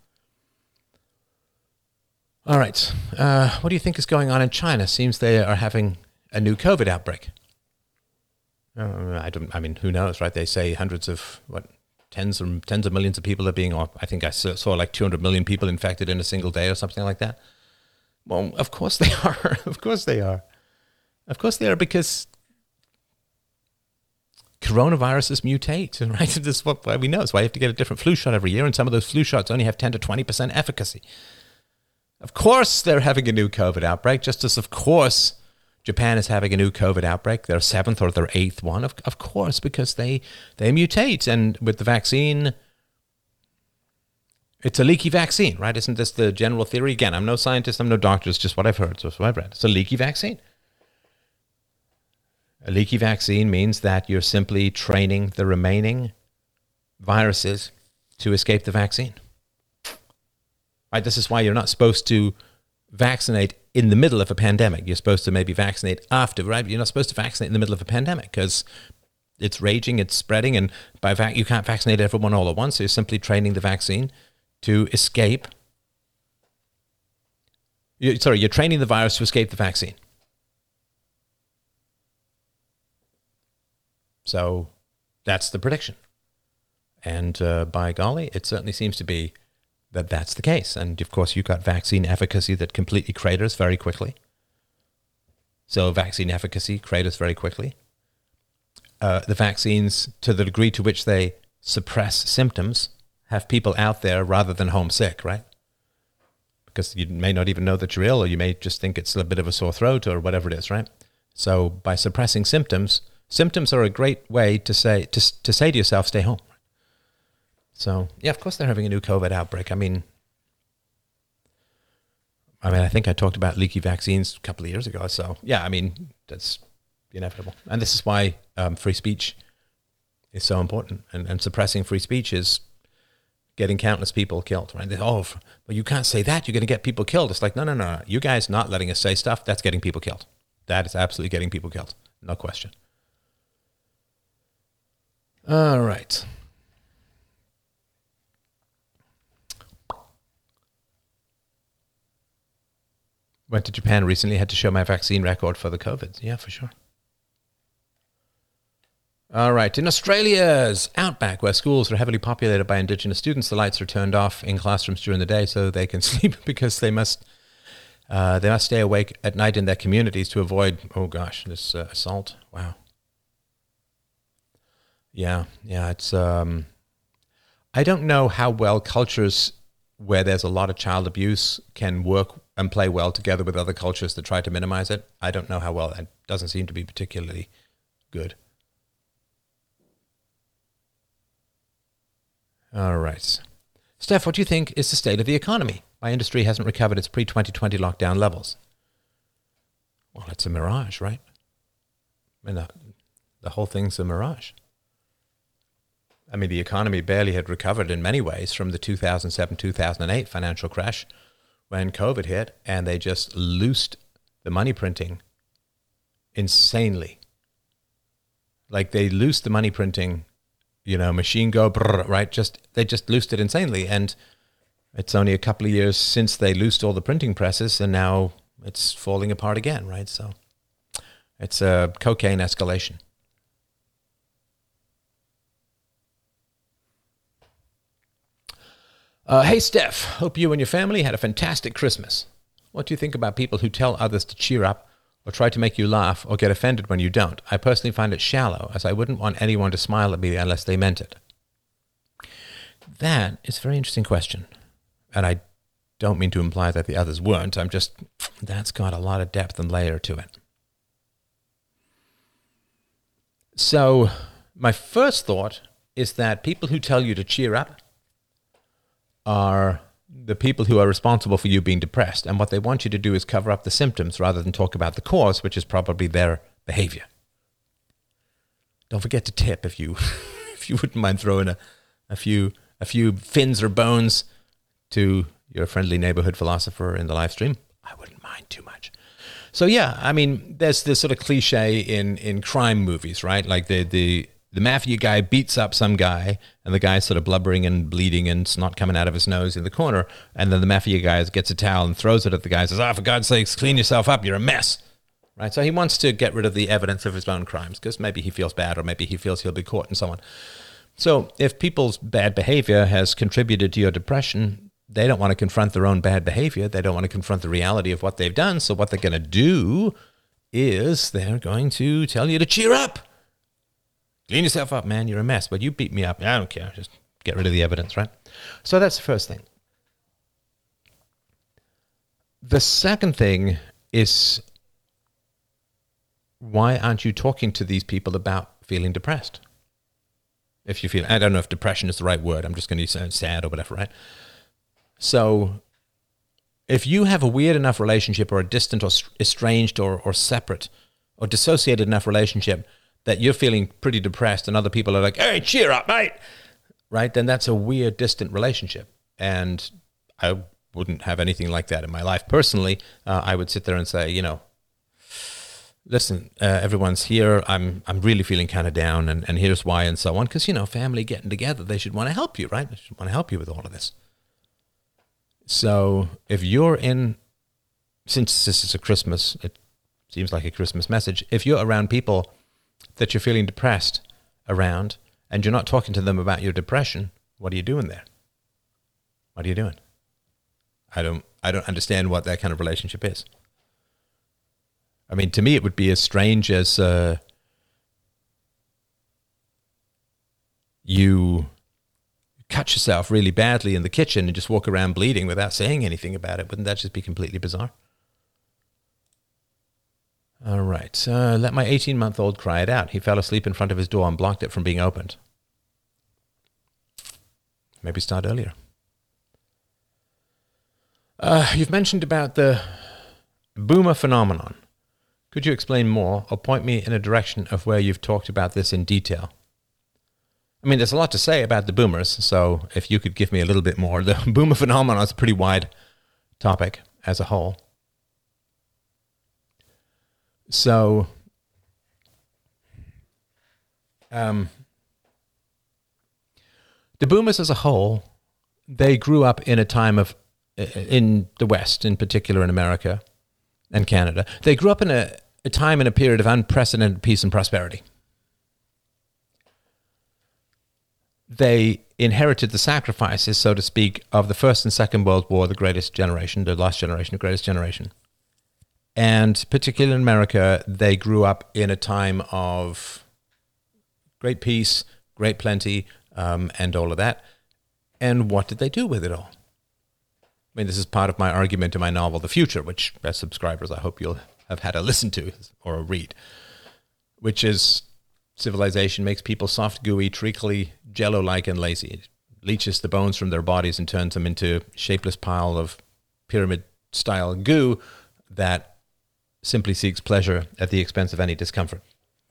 All right. What do you think is going on in China? Seems they are having a new COVID outbreak. I mean, who knows, right? They say hundreds of, tens of millions of people are being, or I think I saw like 200 million people infected in a single day or something like that. Well, of course they are. Of course they are. Of course they are, because coronaviruses mutate, right? This is what we know. It's why you have to get a different flu shot every year, and some of those flu shots only have 10 to 20% efficacy. Of course they're having a new COVID outbreak, just as of course Japan is having a new COVID outbreak, their 7th or their 8th one, of course, because they mutate. And with the vaccine, it's a leaky vaccine, right? Isn't this the general theory? Again, I'm no scientist, I'm no doctor, it's just what I've heard, just what I've read. It's a leaky vaccine. A leaky vaccine means that you're simply training the remaining viruses to escape the vaccine. Right? This is why you're not supposed to vaccinate in the middle of a pandemic. You're supposed to maybe vaccinate after, right? You're not supposed to vaccinate in the middle of a pandemic because it's raging, it's spreading, and you can't vaccinate everyone all at once. So you're simply training the vaccine to escape. You're training the virus to escape the vaccine. So that's the prediction. And by golly, it certainly seems to be that that's the case. And of course, you've got vaccine efficacy that completely craters very quickly. So vaccine efficacy craters very quickly. The vaccines, to the degree to which they suppress symptoms, have people out there rather than homesick, right? Because you may not even know that you're ill, or you may just think it's a bit of a sore throat or whatever it is, right? So by suppressing symptoms, symptoms are a great way to say to yourself, stay home. So yeah, of course they're having a new COVID outbreak. I mean, I think I talked about leaky vaccines a couple of years ago. So yeah, I mean, that's inevitable. And this is why free speech is so important. And suppressing free speech is getting countless people killed, right? Well, you can't say that. You're going to get people killed. It's like, no. You guys not letting us say stuff, that's getting people killed. That is absolutely getting people killed. No question. All right. Went to Japan recently, had to show my vaccine record for the COVID. Yeah, for sure. All right. In Australia's outback, where schools are heavily populated by Indigenous students, the lights are turned off in classrooms during the day so they can sleep because they must stay awake at night in their communities to avoid, this assault. Wow. Yeah, it's, I don't know how well cultures where there's a lot of child abuse can work and play well together with other cultures that try to minimize it. I don't know how well. It doesn't seem to be particularly good. All right. Steph, what do you think is the state of the economy? My industry hasn't recovered its pre-2020 lockdown levels. Well, it's a mirage, right? I mean, the whole thing's a mirage. I mean, the economy barely had recovered in many ways from the 2007-2008 financial crash when COVID hit, and they just loosed the money printing insanely. Like they loosed the money printing, machine go, brrr, right? They just loosed it insanely. And it's only a couple of years since they loosed all the printing presses, and now it's falling apart again, right? So it's a cocaine escalation. Hey, Steph, hope you and your family had a fantastic Christmas. What do you think about people who tell others to cheer up or try to make you laugh or get offended when you don't? I personally find it shallow, as I wouldn't want anyone to smile at me unless they meant it. That is a very interesting question. And I don't mean to imply that the others weren't. That's got a lot of depth and layer to it. So my first thought is that people who tell you to cheer up are the people who are responsible for you being depressed. And what they want you to do is cover up the symptoms rather than talk about the cause, which is probably their behavior. Don't forget to tip if you wouldn't mind throwing a few fins or bones to your friendly neighborhood philosopher in the live stream. I wouldn't mind too much. So yeah, I mean, there's this sort of cliche in crime movies, right? Like the mafia guy beats up some guy, and the guy's sort of blubbering and bleeding and snot coming out of his nose in the corner, and then the mafia guy gets a towel and throws it at the guy and says, for God's sakes, clean yourself up, you're a mess. Right? So he wants to get rid of the evidence of his own crimes, because maybe he feels bad, or maybe he feels he'll be caught and so on. So if people's bad behavior has contributed to your depression, they don't want to confront their own bad behavior. They don't want to confront the reality of what they've done. So what they're going to do is they're going to tell you to cheer up. Clean yourself up, man. You're a mess, but you beat me up. I don't care. Just get rid of the evidence, right? So that's the first thing. The second thing is, why aren't you talking to these people about feeling depressed? If you feel, I don't know if depression is the right word. I'm just going to use sad or whatever, right? So if you have a weird enough relationship, or a distant or estranged or separate or dissociated enough relationship that you're feeling pretty depressed and other people are like, hey, cheer up, mate, right? Then that's a weird, distant relationship. And I wouldn't have anything like that in my life. Personally, I would sit there and say, listen, everyone's here. I'm really feeling kind of down, and here's why, and so on. Because, family getting together, they should want to help you, right? They should want to help you with all of this. So if you're since this is a Christmas, it seems like a Christmas message. If you're around people that you're feeling depressed around, and you're not talking to them about your depression, what are you doing there? What are you doing? I don't understand what that kind of relationship is. I mean, to me, it would be as strange as you cut yourself really badly in the kitchen and just walk around bleeding without saying anything about it. Wouldn't that just be completely bizarre? All right. Let my 18-month-old cry it out. He fell asleep in front of his door and blocked it from being opened. Maybe start earlier. You've mentioned about the boomer phenomenon. Could you explain more or point me in a direction of where you've talked about this in detail? I mean, there's a lot to say about the boomers, so if you could give me a little bit more. The boomer phenomenon is a pretty wide topic as a whole. So, the boomers as a whole, they grew up in a time of, in the West, in particular in America and Canada, they grew up in a time and a period of unprecedented peace and prosperity. They inherited the sacrifices, so to speak, of the First and Second World War, the greatest generation, the last generation, the greatest generation. And particularly in America, they grew up in a time of great peace, great plenty, and all of that. And what did they do with it all? I mean, this is part of my argument in my novel, The Future, which, as subscribers, I hope you'll have had a listen to or a read, which is civilization makes people soft, gooey, treacly, jello-like, and lazy. It leaches the bones from their bodies and turns them into a shapeless pile of pyramid-style goo that simply seeks pleasure at the expense of any discomfort.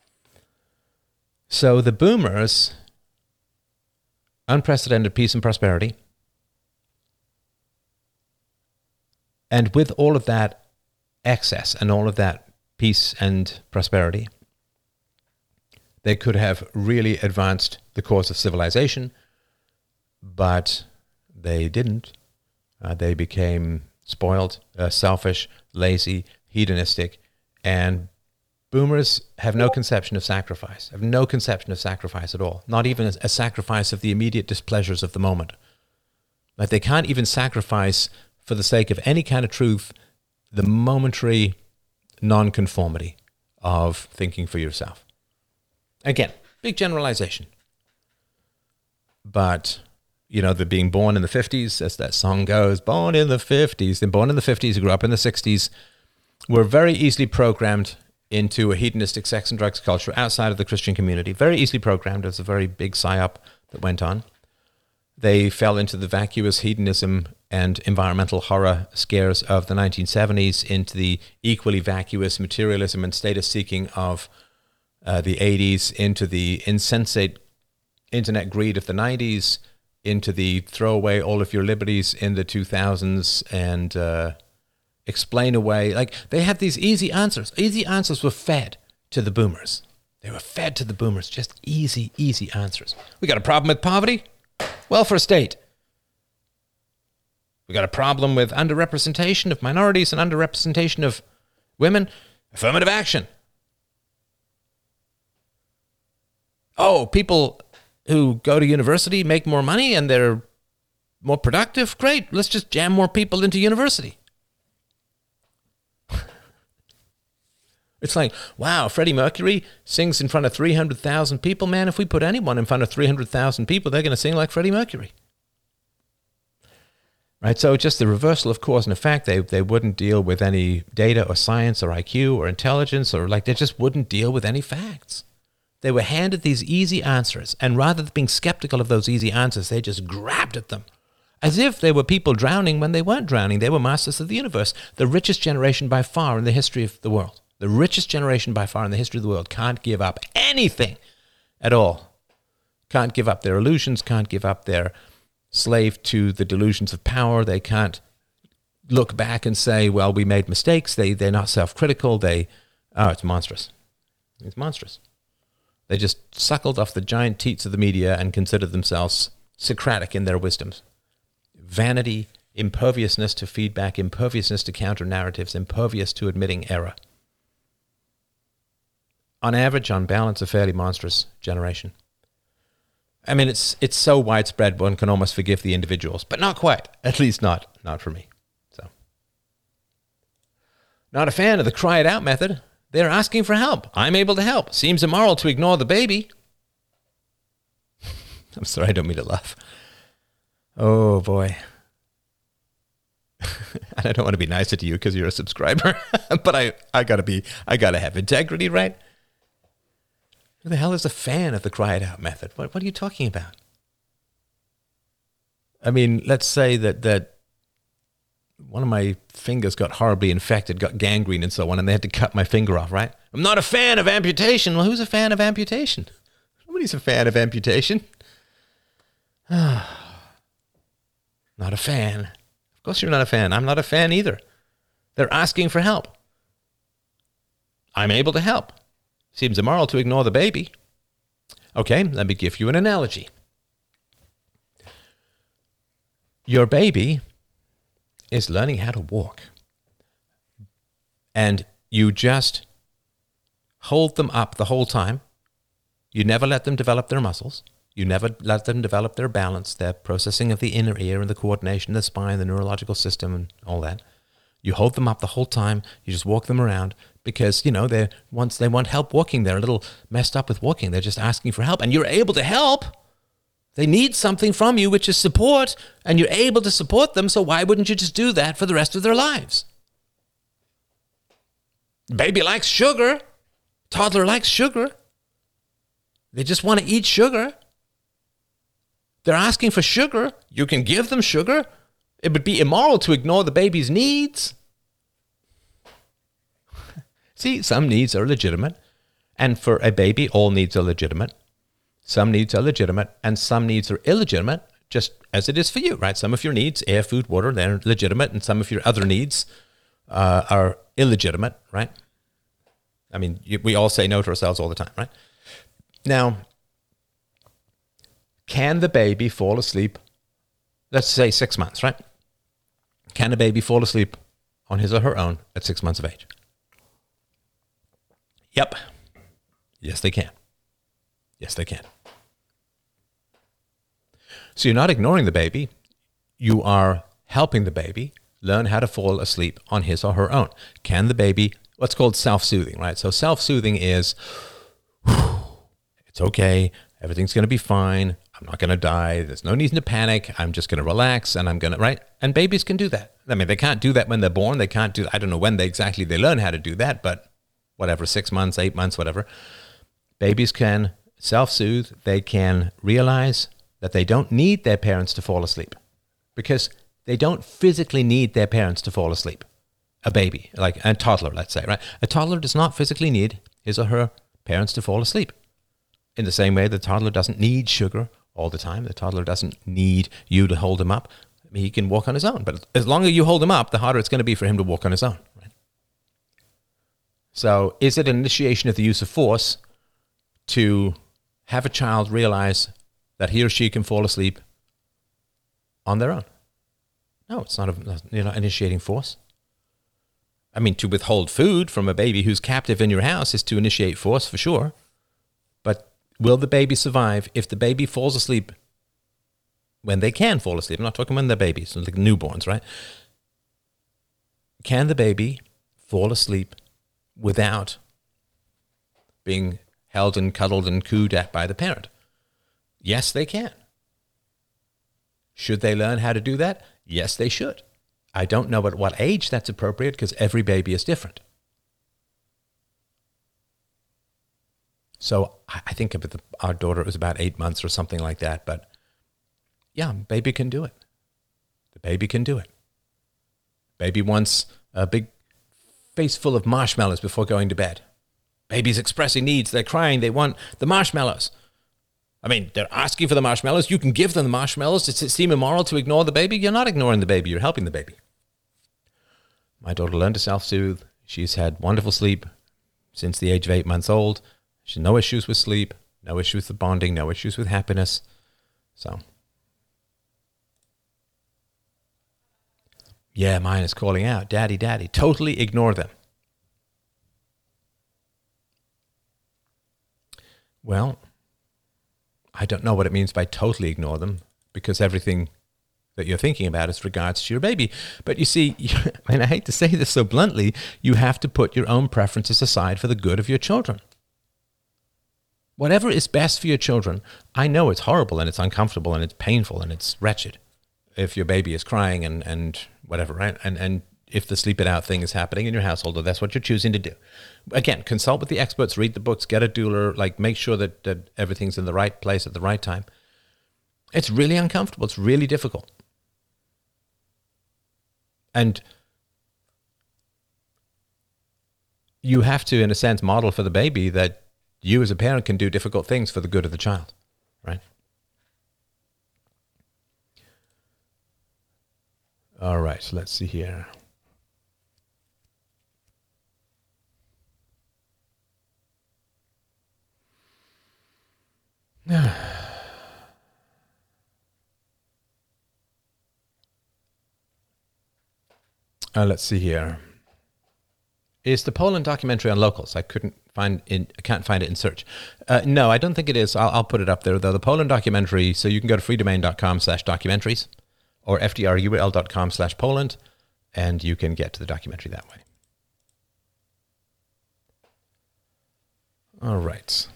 So the boomers, unprecedented peace and prosperity, and with all of that excess and all of that peace and prosperity, they could have really advanced the cause of civilization, but they didn't. They became spoiled, selfish, lazy, hedonistic, and boomers have no conception of sacrifice, have no conception of sacrifice at all, not even a sacrifice of the immediate displeasures of the moment. Like they can't even sacrifice for the sake of any kind of truth the momentary nonconformity of thinking for yourself. Again, big generalization. But, you know, they're being born in the 50s, as that song goes, born in the 50s. They're born in the 50s, grew up in the 60s, were very easily programmed into a hedonistic sex and drugs culture outside of the Christian community. Very easily programmed. There's a very big psyop that went on. They fell into the vacuous hedonism and environmental horror scares of the 1970s, into the equally vacuous materialism and status seeking of the 80s, into the insensate internet greed of the 90s, into the throw away all of your liberties in the 2000s and explain away. Like, they had these easy answers. Easy answers were fed to the boomers. They were fed to the boomers. Just easy answers. We got a problem with poverty? Welfare state. We got a problem with underrepresentation of minorities and underrepresentation of women? Affirmative action. Oh, people who go to university make more money and they're more productive? Great, let's just jam more people into university. It's like, wow, Freddie Mercury sings in front of 300,000 people. Man, if we put anyone in front of 300,000 people, they're going to sing like Freddie Mercury. Right, so just the reversal of cause and effect. They wouldn't deal with any data or science or IQ or intelligence, or like they just wouldn't deal with any facts. They were handed these easy answers, and rather than being skeptical of those easy answers, they just grabbed at them. As if they were people drowning when they weren't drowning. They were masters of the universe. The richest generation by far in the history of the world. The richest generation by far in the history of the world can't give up anything at all. Can't give up their illusions, can't give up their slave to the delusions of power. They can't look back and say, well, we made mistakes. They're not self-critical. It's monstrous. It's monstrous. They just suckled off the giant teats of the media and considered themselves Socratic in their wisdoms. Vanity, imperviousness to feedback, imperviousness to counter-narratives, impervious to admitting error. On average, on balance, a fairly monstrous generation. I mean, it's so widespread one can almost forgive the individuals, but not quite. At least not for me. So, not a fan of the cry it out method. They're asking for help. I'm able to help. Seems immoral to ignore the baby. I'm sorry, I don't mean to laugh. Oh boy. And I don't want to be nicer to you because you're a subscriber, but I gotta have integrity, right? Who the hell is a fan of the cry it out method? What are you talking about? I mean, let's say that one of my fingers got horribly infected, got gangrene and so on, and they had to cut my finger off, right? I'm not a fan of amputation. Well, who's a fan of amputation? Nobody's a fan of amputation. Not a fan. Of course you're not a fan. I'm not a fan either. They're asking for help. I'm able to help. Seems immoral to ignore the baby. Okay, let me give you an analogy. Your baby is learning how to walk. And you just hold them up the whole time. You never let them develop their muscles. You never let them develop their balance, their processing of the inner ear and the coordination of the spine, the neurological system and all that. You hold them up the whole time. You just walk them around because, once they want help walking, they're a little messed up with walking. They're just asking for help and you're able to help. They need something from you, which is support, and you're able to support them. So why wouldn't you just do that for the rest of their lives? Baby likes sugar. Toddler likes sugar. They just want to eat sugar. They're asking for sugar. You can give them sugar. It would be immoral to ignore the baby's needs. See, some needs are legitimate. And for a baby, all needs are legitimate. Some needs are legitimate and some needs are illegitimate, just as it is for you, right? Some of your needs, air, food, water, they're legitimate. And some of your other needs are illegitimate, right? I mean, we all say no to ourselves all the time, right? Now, can the baby fall asleep, let's say 6 months, right? Can a baby fall asleep on his or her own at 6 months of age? Yep. Yes, they can. Yes, they can. So you're not ignoring the baby. You are helping the baby learn how to fall asleep on his or her own. Can the baby, what's called self-soothing, right? So self-soothing is, it's okay. Everything's going to be fine. I'm not going to die. There's no need to panic. I'm just going to relax and I'm going to, right? And babies can do that. I mean, they can't do that when they're born. They can't do, I don't know when they learn how to do that, but whatever, 6 months, 8 months, whatever. Babies can self-soothe. They can realize that they don't need their parents to fall asleep because they don't physically need their parents to fall asleep. A baby, like a toddler, let's say, right? A toddler does not physically need his or her parents to fall asleep. In the same way, the toddler doesn't need sugar all the time. The toddler doesn't need you to hold him up. I mean, he can walk on his own. But as long as you hold him up, the harder it's going to be for him to walk on his own. Right? So is it an initiation of the use of force to have a child realize that he or she can fall asleep on their own? No, it's not. You're not initiating force. I mean, to withhold food from a baby who's captive in your house is to initiate force for sure. But will the baby survive if the baby falls asleep when they can fall asleep? I'm not talking when they're babies, like newborns, right? Can the baby fall asleep without being held and cuddled and cooed at by the parent? Yes, they can. Should they learn how to do that? Yes, they should. I don't know at what age that's appropriate because every baby is different. So I think with our daughter, it was about 8 months or something like that. But yeah, baby can do it. The baby can do it. Baby wants a big face full of marshmallows before going to bed. Baby's expressing needs. They're crying. They want the marshmallows. I mean, they're asking for the marshmallows. You can give them the marshmallows. Does it seem immoral to ignore the baby? You're not ignoring the baby. You're helping the baby. My daughter learned to self-soothe. She's had wonderful sleep since the age of 8 months old. She has no issues with sleep, no issues with bonding, no issues with happiness. So, yeah, mine is calling out, daddy, daddy. Totally ignore them. Well, I don't know what it means by totally ignore them, because everything that you're thinking about is regards to your baby. But you see, and I hate to say this so bluntly, you have to put your own preferences aside for the good of your children. Whatever is best for your children, I know it's horrible and it's uncomfortable and it's painful and it's wretched if your baby is crying and whatever, right? And if the sleep it out thing is happening in your household, or that's what you're choosing to do. Again, consult with the experts, read the books, get a doula, like make sure that everything's in the right place at the right time. It's really uncomfortable. It's really difficult. And you have to, in a sense, model for the baby that you as a parent can do difficult things for the good of the child, right? All right, let's see here. Let's see here. Is the Poland documentary on locals? I can't find it in search. No, I don't think it is. I'll put it up there, though. The Poland documentary, so you can go to freedomain.com/documentaries or fdrul.com/Poland, and you can get to the documentary that way. All right.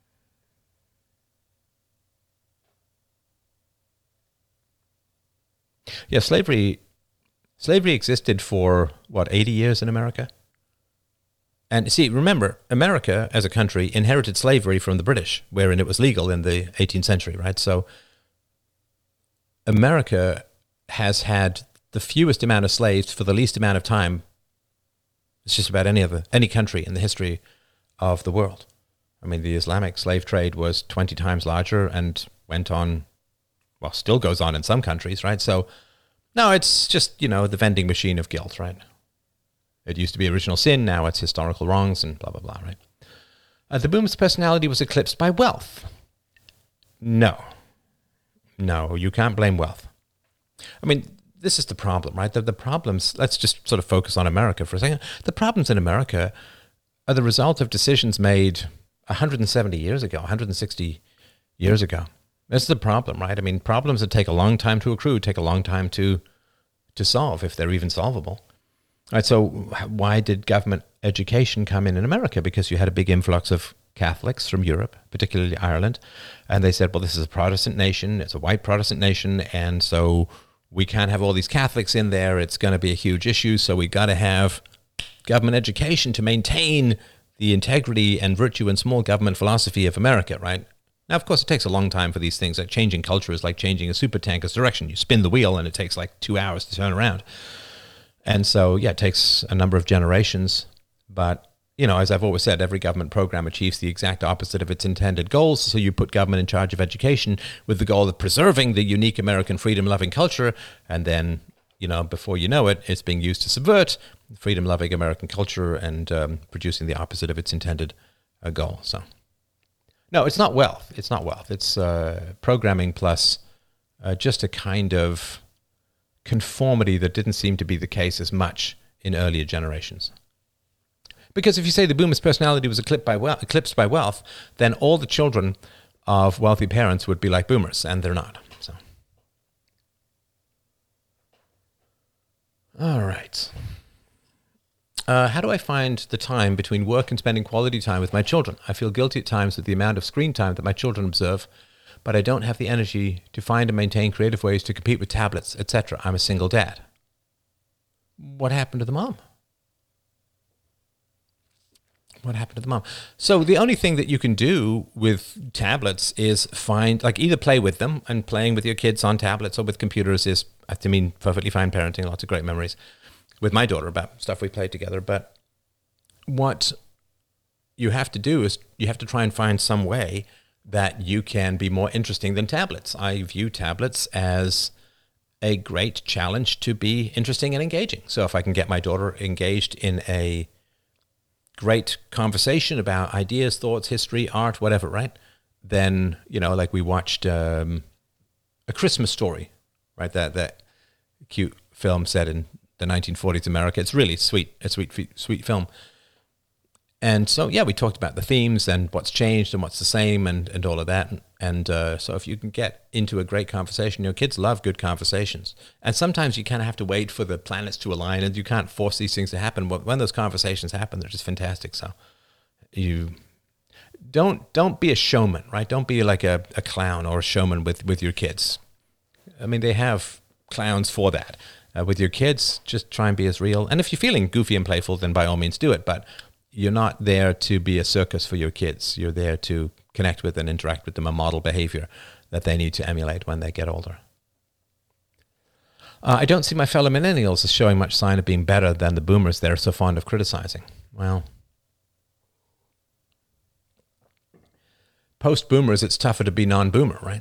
Yeah, slavery existed for, 80 years in America? And see, remember, America as a country inherited slavery from the British, wherein it was legal in the 18th century, right? So America has had the fewest amount of slaves for the least amount of time. It's just about any country in the history of the world. I mean, the Islamic slave trade was 20 times larger and went on, still goes on in some countries, right? So, no, it's just, the vending machine of guilt, right? It used to be original sin, now it's historical wrongs and blah, blah, blah, right? The boom's personality was eclipsed by wealth. No, you can't blame wealth. I mean, this is the problem, right? The problems, let's just sort of focus on America for a second. The problems in America are the result of decisions made 170 years ago, 160 years ago. This is the problem, right? I mean, problems that take a long time to accrue take a long time to solve, if they're even solvable. Right, so why did government education come in America? Because you had a big influx of Catholics from Europe, particularly Ireland, and they said, well, this is a Protestant nation, it's a white Protestant nation, and so we can't have all these Catholics in there, it's going to be a huge issue, so we got to have government education to maintain the integrity and virtue and small government philosophy of America, right? Now, of course, it takes a long time for these things. Like changing culture is like changing a supertanker's direction. You spin the wheel and it takes like 2 hours to turn around. And so, yeah, it takes a number of generations. But, as I've always said, every government program achieves the exact opposite of its intended goals. So you put government in charge of education with the goal of preserving the unique American freedom-loving culture. And then, before you know it, it's being used to subvert freedom-loving American culture and producing the opposite of its intended goal. So, no, it's not wealth. It's not wealth. It's programming plus just a kind of conformity that didn't seem to be the case as much in earlier generations. Because if you say the boomer's personality was eclipsed by wealth, then all the children of wealthy parents would be like boomers, and they're not. So, all right. How do I find the time between work and spending quality time with my children? I feel guilty at times with the amount of screen time that my children observe, but I don't have the energy to find and maintain creative ways to compete with tablets, etc. I'm a single dad. What happened to the mom? What happened to the mom? So the only thing that you can do with tablets is either play with them, and playing with your kids on tablets or with computers is, perfectly fine parenting, lots of great memories with my daughter about stuff we played together. But what you have to do is you have to try and find some way that you can be more interesting than tablets. I view tablets as a great challenge to be interesting and engaging. So if I can get my daughter engaged in a great conversation about ideas, thoughts, history, art, whatever, right? Then, like we watched A Christmas Story, right? That cute film set in the 1940s America. It's really sweet, a sweet film. And so, yeah, we talked about the themes and what's changed and what's the same and all of that. And so if you can get into a great conversation, kids love good conversations. And sometimes you kind of have to wait for the planets to align, and you can't force these things to happen. But when those conversations happen, they're just fantastic. So you don't be a showman, right? Don't be like a clown or a showman with your kids. I mean, they have clowns for that. With your kids, just try and be as real. And if you're feeling goofy and playful, then by all means do it. But you're not there to be a circus for your kids. You're there to connect with and interact with them, a model behavior that they need to emulate when they get older. I don't see my fellow millennials as showing much sign of being better than the boomers they're so fond of criticizing. Well, post-boomers, it's tougher to be non-boomer, right?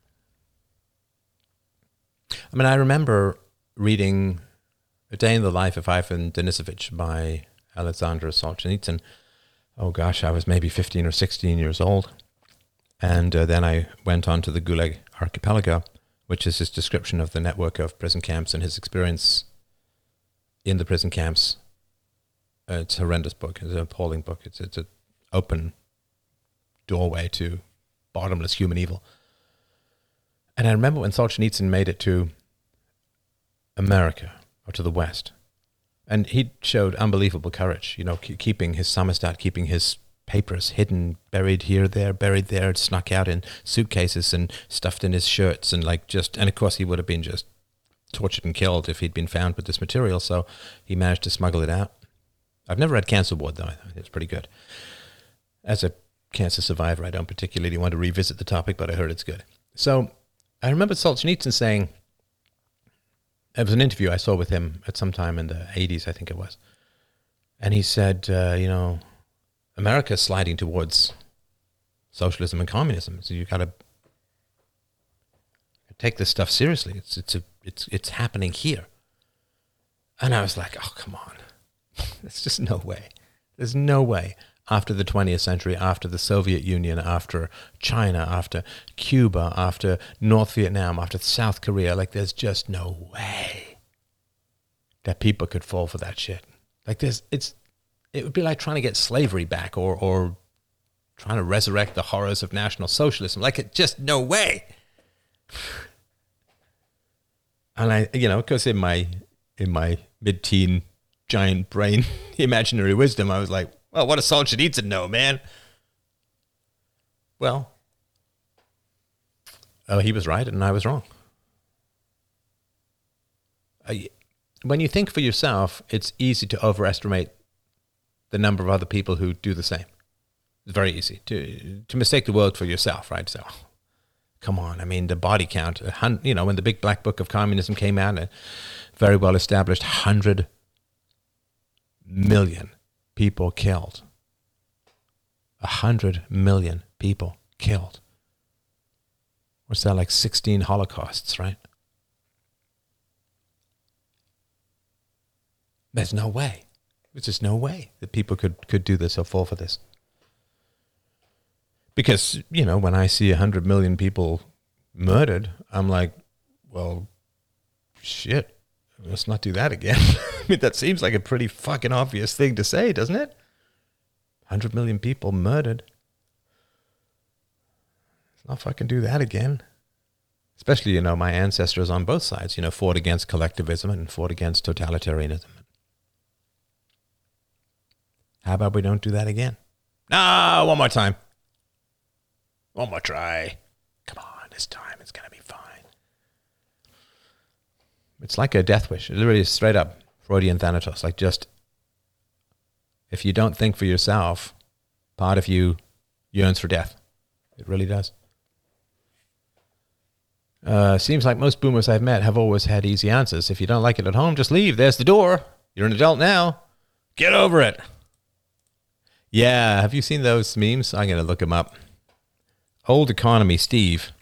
I mean, I remember reading A Day in the Life of Ivan Denisovich by Alexander Solzhenitsyn. Oh gosh, I was maybe 15 or 16 years old. And then I went on to the Gulag Archipelago, which is his description of the network of prison camps and his experience in the prison camps. It's a horrendous book. It's an appalling book. It's an open doorway to bottomless human evil. And I remember when Solzhenitsyn made it to America, or to the West, and he showed unbelievable courage, keeping his samizdat, keeping his papers hidden, buried here, buried there, snuck out in suitcases and stuffed in his shirts, and and of course he would have been just tortured and killed if he'd been found with this material, so he managed to smuggle it out. I've never read Cancer Ward, though. It's pretty good. As a cancer survivor, I don't particularly want to revisit the topic, but I heard it's good. So I remember Solzhenitsyn saying, it was an interview I saw with him at some time in the 80s, I think it was. And he said, America's sliding towards socialism and communism. So you got to take this stuff seriously. It's happening here. And I was like, oh, come on. There's just no way. There's no way. After the 20th century, after the Soviet Union, after China, after Cuba, after North Vietnam, after South Korea, there's just no way that people could fall for that shit. It would be like trying to get slavery back or trying to resurrect the horrors of National Socialism. Just no way. And I, because in my mid-teen giant brain imaginary wisdom, I was like, well, what does Solzhenitsyn know, man? Well, he was right and I was wrong. When you think for yourself, it's easy to overestimate the number of other people who do the same. It's very easy to mistake the world for yourself, right? So, come on. I mean, the body count, when the big black book of communism came out, a very well established 100 million people killed. 100 million people killed. What's that, 16 Holocausts, right? There's no way. There's just no way that people could do this or fall for this. Because, when I see 100 million people murdered, I'm like, well, shit, let's not do that again. I mean, that seems like a pretty fucking obvious thing to say, doesn't it? 100 million people murdered. Let's not fucking do that again. Especially, my ancestors on both sides, fought against collectivism and fought against totalitarianism. How about we don't do that again? No, one more time. One more try. Come on, this time it's going to be fine. It's like a death wish. It literally is straight up Freudian Thanatos. If you don't think for yourself, part of you yearns for death. It really does. Seems like most boomers I've met have always had easy answers. If you don't like it at home, just leave. There's the door. You're an adult now. Get over it. Yeah, have you seen those memes? I'm going to look them up. Old Economy Steve.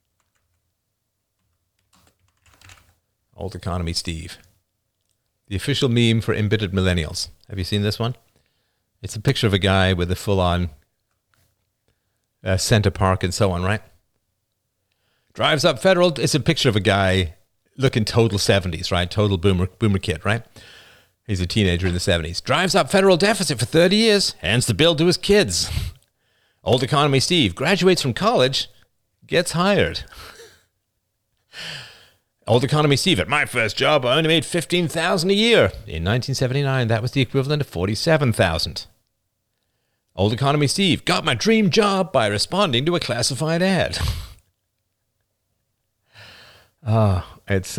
Old Economy Steve. The official meme for embittered millennials. Have you seen this one? It's a picture of a guy with a full-on Center Park and so on, right? Drives up Federal. It's a picture of a guy looking total 70s, right? Total boomer kid, right? He's a teenager in the 70s. Drives up federal deficit for 30 years. Hands the bill to his kids. Old Economy Steve graduates from college gets hired. Old Economy Steve, at my first job, I only made $15,000 a year. In 1979, that was the equivalent of $47,000. Old Economy Steve, got my dream job by responding to a classified ad. It's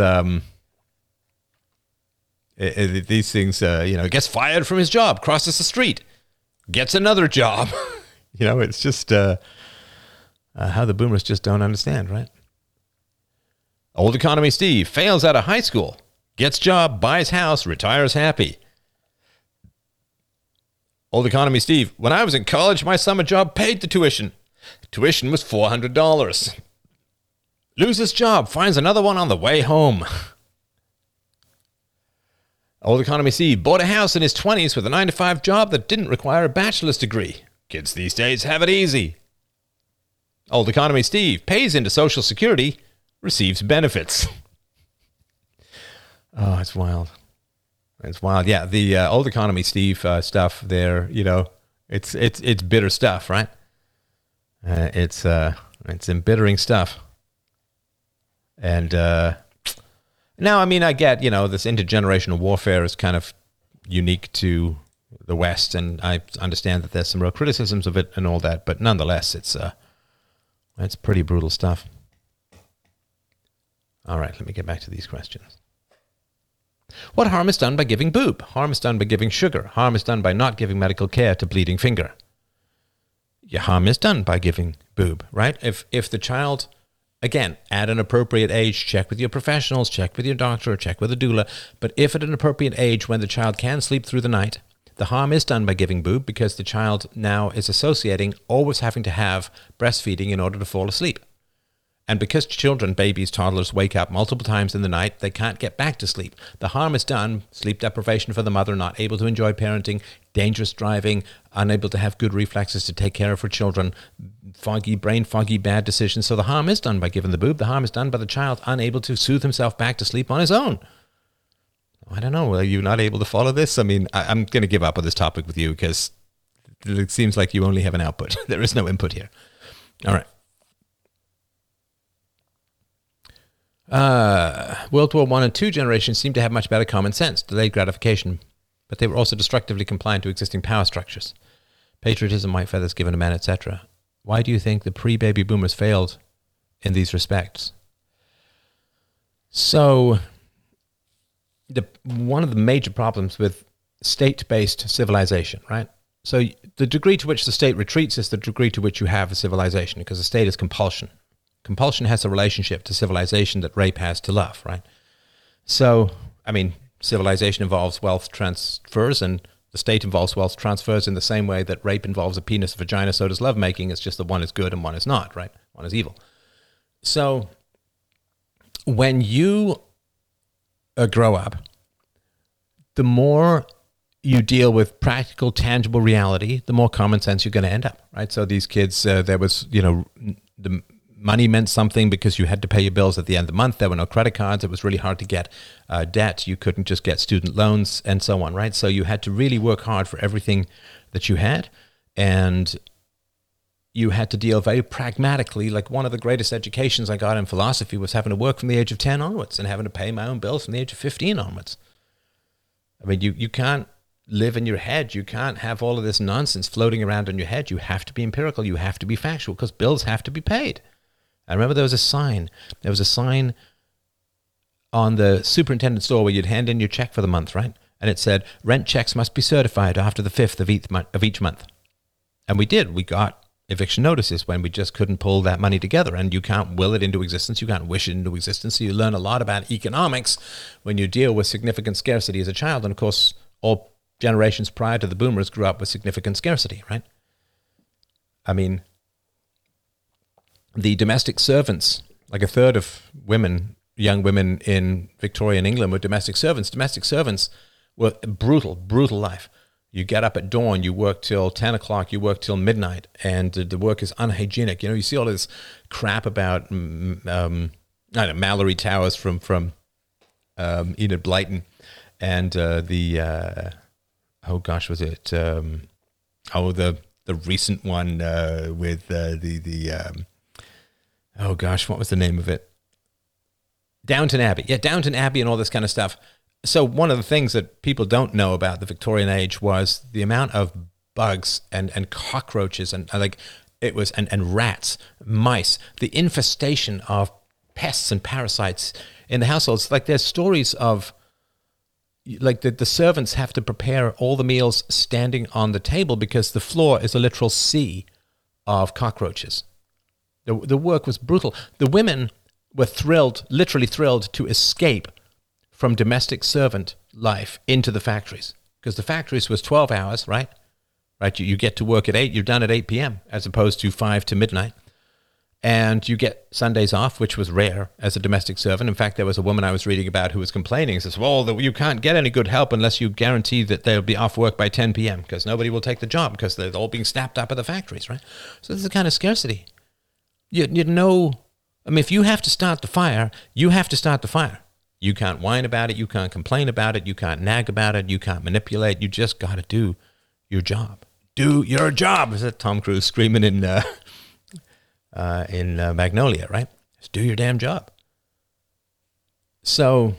these things. Gets fired from his job, crosses the street, gets another job. It's just how the boomers just don't understand, right? Old Economy Steve fails out of high school, gets job, buys house, retires happy. Old Economy Steve, when I was in college, my summer job paid the tuition. Tuition was $400. Loses job, finds another one on the way home. Old Economy Steve bought a house in his 20s with a 9-to-5 job that didn't require a bachelor's degree. Kids these days have it easy. Old Economy Steve pays into Social Security, receives benefits. Oh, it's wild. It's wild. Yeah, the Old Economy Steve stuff there, it's bitter stuff, right? It's embittering stuff. And now, I get, this intergenerational warfare is kind of unique to the West, and I understand that there's some real criticisms of it and all that, but nonetheless, it's pretty brutal stuff. All right, let me get back to these questions. What harm is done by giving boob? Harm is done by giving sugar. Harm is done by not giving medical care to bleeding finger. Yeah, harm is done by giving boob, right? If the child, again, at an appropriate age, check with your professionals, check with your doctor, check with a doula, but if at an appropriate age when the child can sleep through the night, the harm is done by giving boob because the child now is associating always having to have breastfeeding in order to fall asleep. And because children, babies, toddlers wake up multiple times in the night, they can't get back to sleep. The harm is done, sleep deprivation for the mother, not able to enjoy parenting, dangerous driving, unable to have good reflexes to take care of her children, brain foggy, bad decisions. So the harm is done by giving the boob. The harm is done by the child unable to soothe himself back to sleep on his own. I don't know. Are you not able to follow this? I'm going to give up on this topic with you because it seems like you only have an output. There is no input here. All right. World War I and II generations seemed to have much better common sense, delayed gratification, but they were also destructively compliant to existing power structures. Patriotism, white feathers given to men, etc. Why do you think the pre-baby boomers failed in these respects? So, one of the major problems with state-based civilization, right? So the degree to which the state retreats is the degree to which you have a civilization, because the state is compulsion. Compulsion has a relationship to civilization that rape has to love, right? So, civilization involves wealth transfers, and the state involves wealth transfers in the same way that rape involves a penis, vagina, so does lovemaking. It's just that one is good and one is not, right? One is evil. So, when you grow up, the more you deal with practical, tangible reality, the more common sense you're going to end up, right? So these kids, there was, the money meant something because you had to pay your bills at the end of the month. There were no credit cards. It was really hard to get debt. You couldn't just get student loans and so on, right? So you had to really work hard for everything that you had. And you had to deal very pragmatically. Like one of the greatest educations I got in philosophy was having to work from the age of 10 onwards and having to pay my own bills from the age of 15 onwards. You can't live in your head. You can't have all of this nonsense floating around in your head. You have to be empirical. You have to be factual because bills have to be paid. I remember there was a sign. There was a sign on the superintendent's door where you'd hand in your check for the month, right? And it said, rent checks must be certified after the 5th of each month. And we did. We got eviction notices when we just couldn't pull that money together. And you can't will it into existence. You can't wish it into existence. So you learn a lot about economics when you deal with significant scarcity as a child. And of course, all generations prior to the boomers grew up with significant scarcity, right? The domestic servants, like a third of women, young women in Victorian England were domestic servants. Domestic servants were brutal life. You get up at dawn, you work till 10 o'clock, you work till midnight, and the work is unhygienic. You see all this crap about, Mallory Towers from Enid Blyton, and the recent one with Oh gosh, what was the name of it? Downton Abbey. Yeah, Downton Abbey and all this kind of stuff. So one of the things that people don't know about the Victorian age was the amount of bugs and cockroaches and like it was and rats, mice, the infestation of pests and parasites in the households. Like there's stories of like the servants have to prepare all the meals standing on the table because the floor is a literal sea of cockroaches. The work was brutal. The women were thrilled, literally thrilled, to escape from domestic servant life into the factories. Because the factories was 12 hours, right? Right, you get to work at 8, you're done at 8 p.m. as opposed to 5 to midnight. And you get Sundays off, which was rare as a domestic servant. In fact, there was a woman I was reading about who was complaining. Says, well, you can't get any good help unless you guarantee that they'll be off work by 10 p.m. because nobody will take the job because they're all being snapped up at the factories, right? So this is a kind of scarcity. You know, I mean, if you have to start the fire, you have to start the fire. You can't whine about it. You can't complain about it. You can't nag about it. You can't manipulate. You just got to do your job. Do your job. Is that Tom Cruise screaming in Magnolia, right? Just do your damn job. So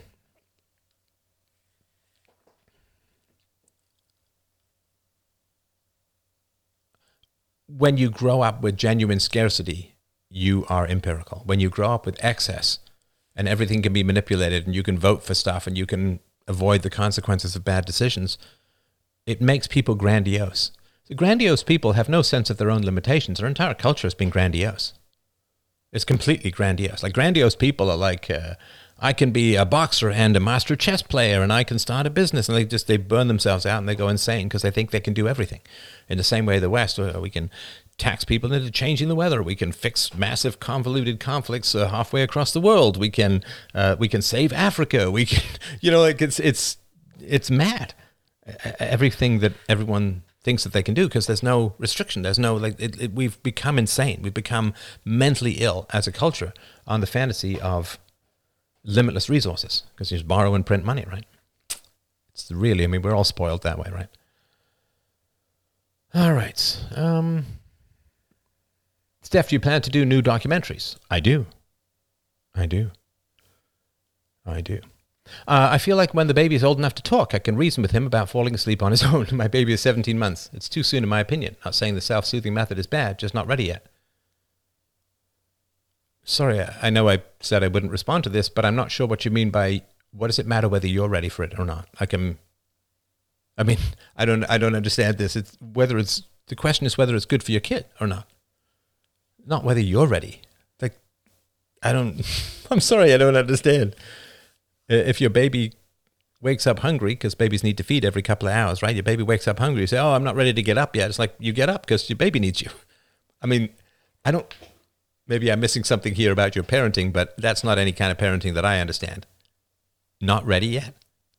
when you grow up with genuine scarcity, you are empirical. When you grow up with excess and everything can be manipulated and you can vote for stuff and you can avoid the consequences of bad decisions, it makes people grandiose. The grandiose people have no sense of their own limitations. Their entire culture has been grandiose. It's completely grandiose. Like grandiose people are like, I can be a boxer and a master chess player and I can start a business. And they burn themselves out and they go insane because they think they can do everything. In the same way the West, we can tax people into changing the weather. We can fix massive convoluted conflicts halfway across the world. We can save Africa. We can, it's mad. Everything that everyone thinks that they can do because there's no restriction. There's no, we've become insane. We've become mentally ill as a culture on the fantasy of limitless resources because you just borrow and print money, right? It's really, I mean, we're all spoiled that way, right? All right. Steph, do you plan to do new documentaries? I do. I feel like when the baby is old enough to talk, I can reason with him about falling asleep on his own. My baby is 17 months. It's too soon, in my opinion. Not saying the self-soothing method is bad, just not ready yet. Sorry, I know I said I wouldn't respond to this, but I'm not sure what you mean by what does it matter whether you're ready for it or not? I don't understand this. The question is whether it's good for your kid or not. Not whether you're ready. I'm sorry, I don't understand. If your baby wakes up hungry, because babies need to feed every couple of hours, right? Your baby wakes up hungry, you say, oh, I'm not ready to get up yet. It's like, you get up because your baby needs you. I mean, maybe I'm missing something here about your parenting, but that's not any kind of parenting that I understand. Not ready yet.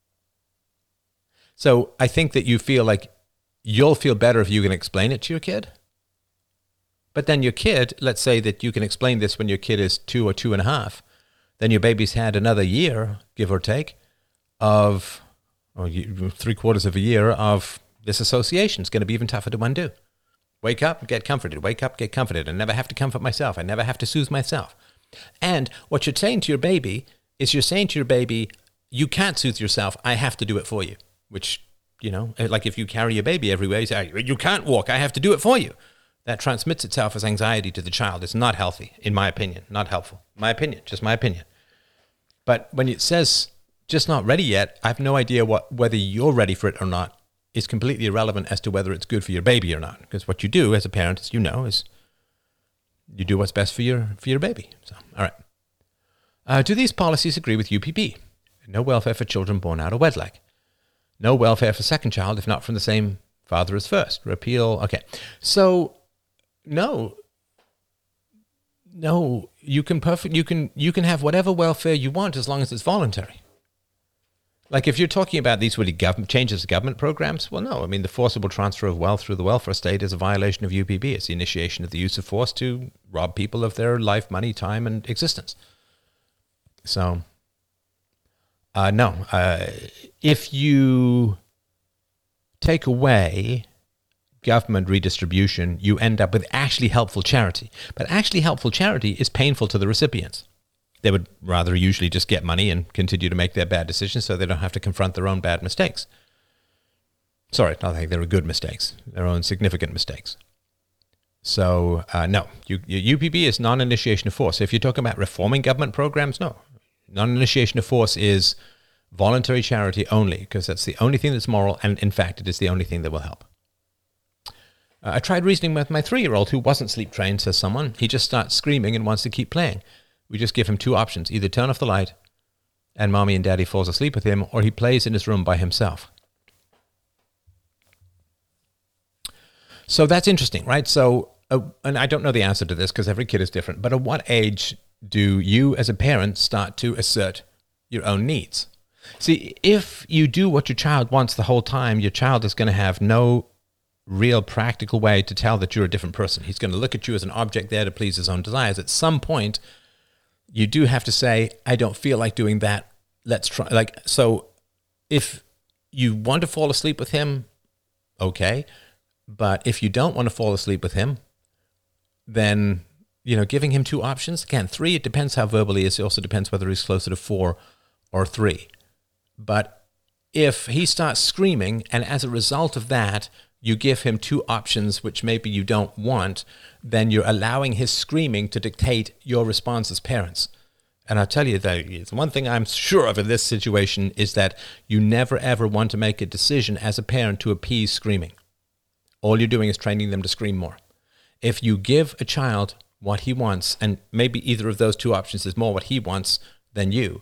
So I think that you feel like you'll feel better if you can explain it to your kid. But then your kid, let's say that you can explain this when your kid is 2 or 2.5. Then your baby's had another year, give or take, of 3/4 of a year of this association. It's going to be even tougher to undo. Wake up, get comforted. Wake up, get comforted. I never have to comfort myself. I never have to soothe myself. And what you're saying to your baby is you're saying to your baby, you can't soothe yourself. I have to do it for you. Which, like if you carry your baby everywhere, you say, you can't walk. I have to do it for you. That transmits itself as anxiety to the child. It's not healthy, in my opinion. Not helpful. My opinion, just my opinion. But when it says just not ready yet, I have no idea whether you're ready for it or not is completely irrelevant as to whether it's good for your baby or not. Because what you do as a parent, as you know, is you do what's best for your baby. So, all right. Do these policies agree with UPB? No welfare for children born out of wedlock. No welfare for second child if not from the same father as first. Repeal. Okay. So, no, you can have whatever welfare you want as long as it's voluntary. Like if you're talking about these really changes to government programs, well, no. I mean, the forcible transfer of wealth through the welfare state is a violation of UPB. It's the initiation of the use of force to rob people of their life, money, time, and existence. So, no. If you take away government redistribution, you end up with actually helpful charity. But actually helpful charity is painful to the recipients. They would rather usually just get money and continue to make their bad decisions so they don't have to confront their own bad mistakes. Sorry, I think they were good mistakes, their own significant mistakes. So, no, UPB is non-initiation of force. If you're talking about reforming government programs, no. Non-initiation of force is voluntary charity only, because that's the only thing that's moral, and in fact, it is the only thing that will help. I tried reasoning with my 3-year-old who wasn't sleep trained, says someone. He just starts screaming and wants to keep playing. We just give him 2 options, either turn off the light and mommy and daddy falls asleep with him, or he plays in his room by himself. So that's interesting, right? So, and I don't know the answer to this because every kid is different, but at what age do you as a parent start to assert your own needs? See, if you do what your child wants the whole time, your child is going to have no real practical way to tell that you're a different person. He's going to look at you as an object there to please his own desires. At some point, you do have to say, I don't feel like doing that. Let's try. So if you want to fall asleep with him, okay. But if you don't want to fall asleep with him, then, giving him 2 options. Again, 3, it depends how verbal he is. It also depends whether he's closer to 4 or 3. But if he starts screaming, and as a result of that, you give him 2 options which maybe you don't want, then you're allowing his screaming to dictate your response as parents. And I'll tell you that one thing I'm sure of in this situation is that you never ever want to make a decision as a parent to appease screaming. All you're doing is training them to scream more. If you give a child what he wants, and maybe either of those 2 options is more what he wants than you,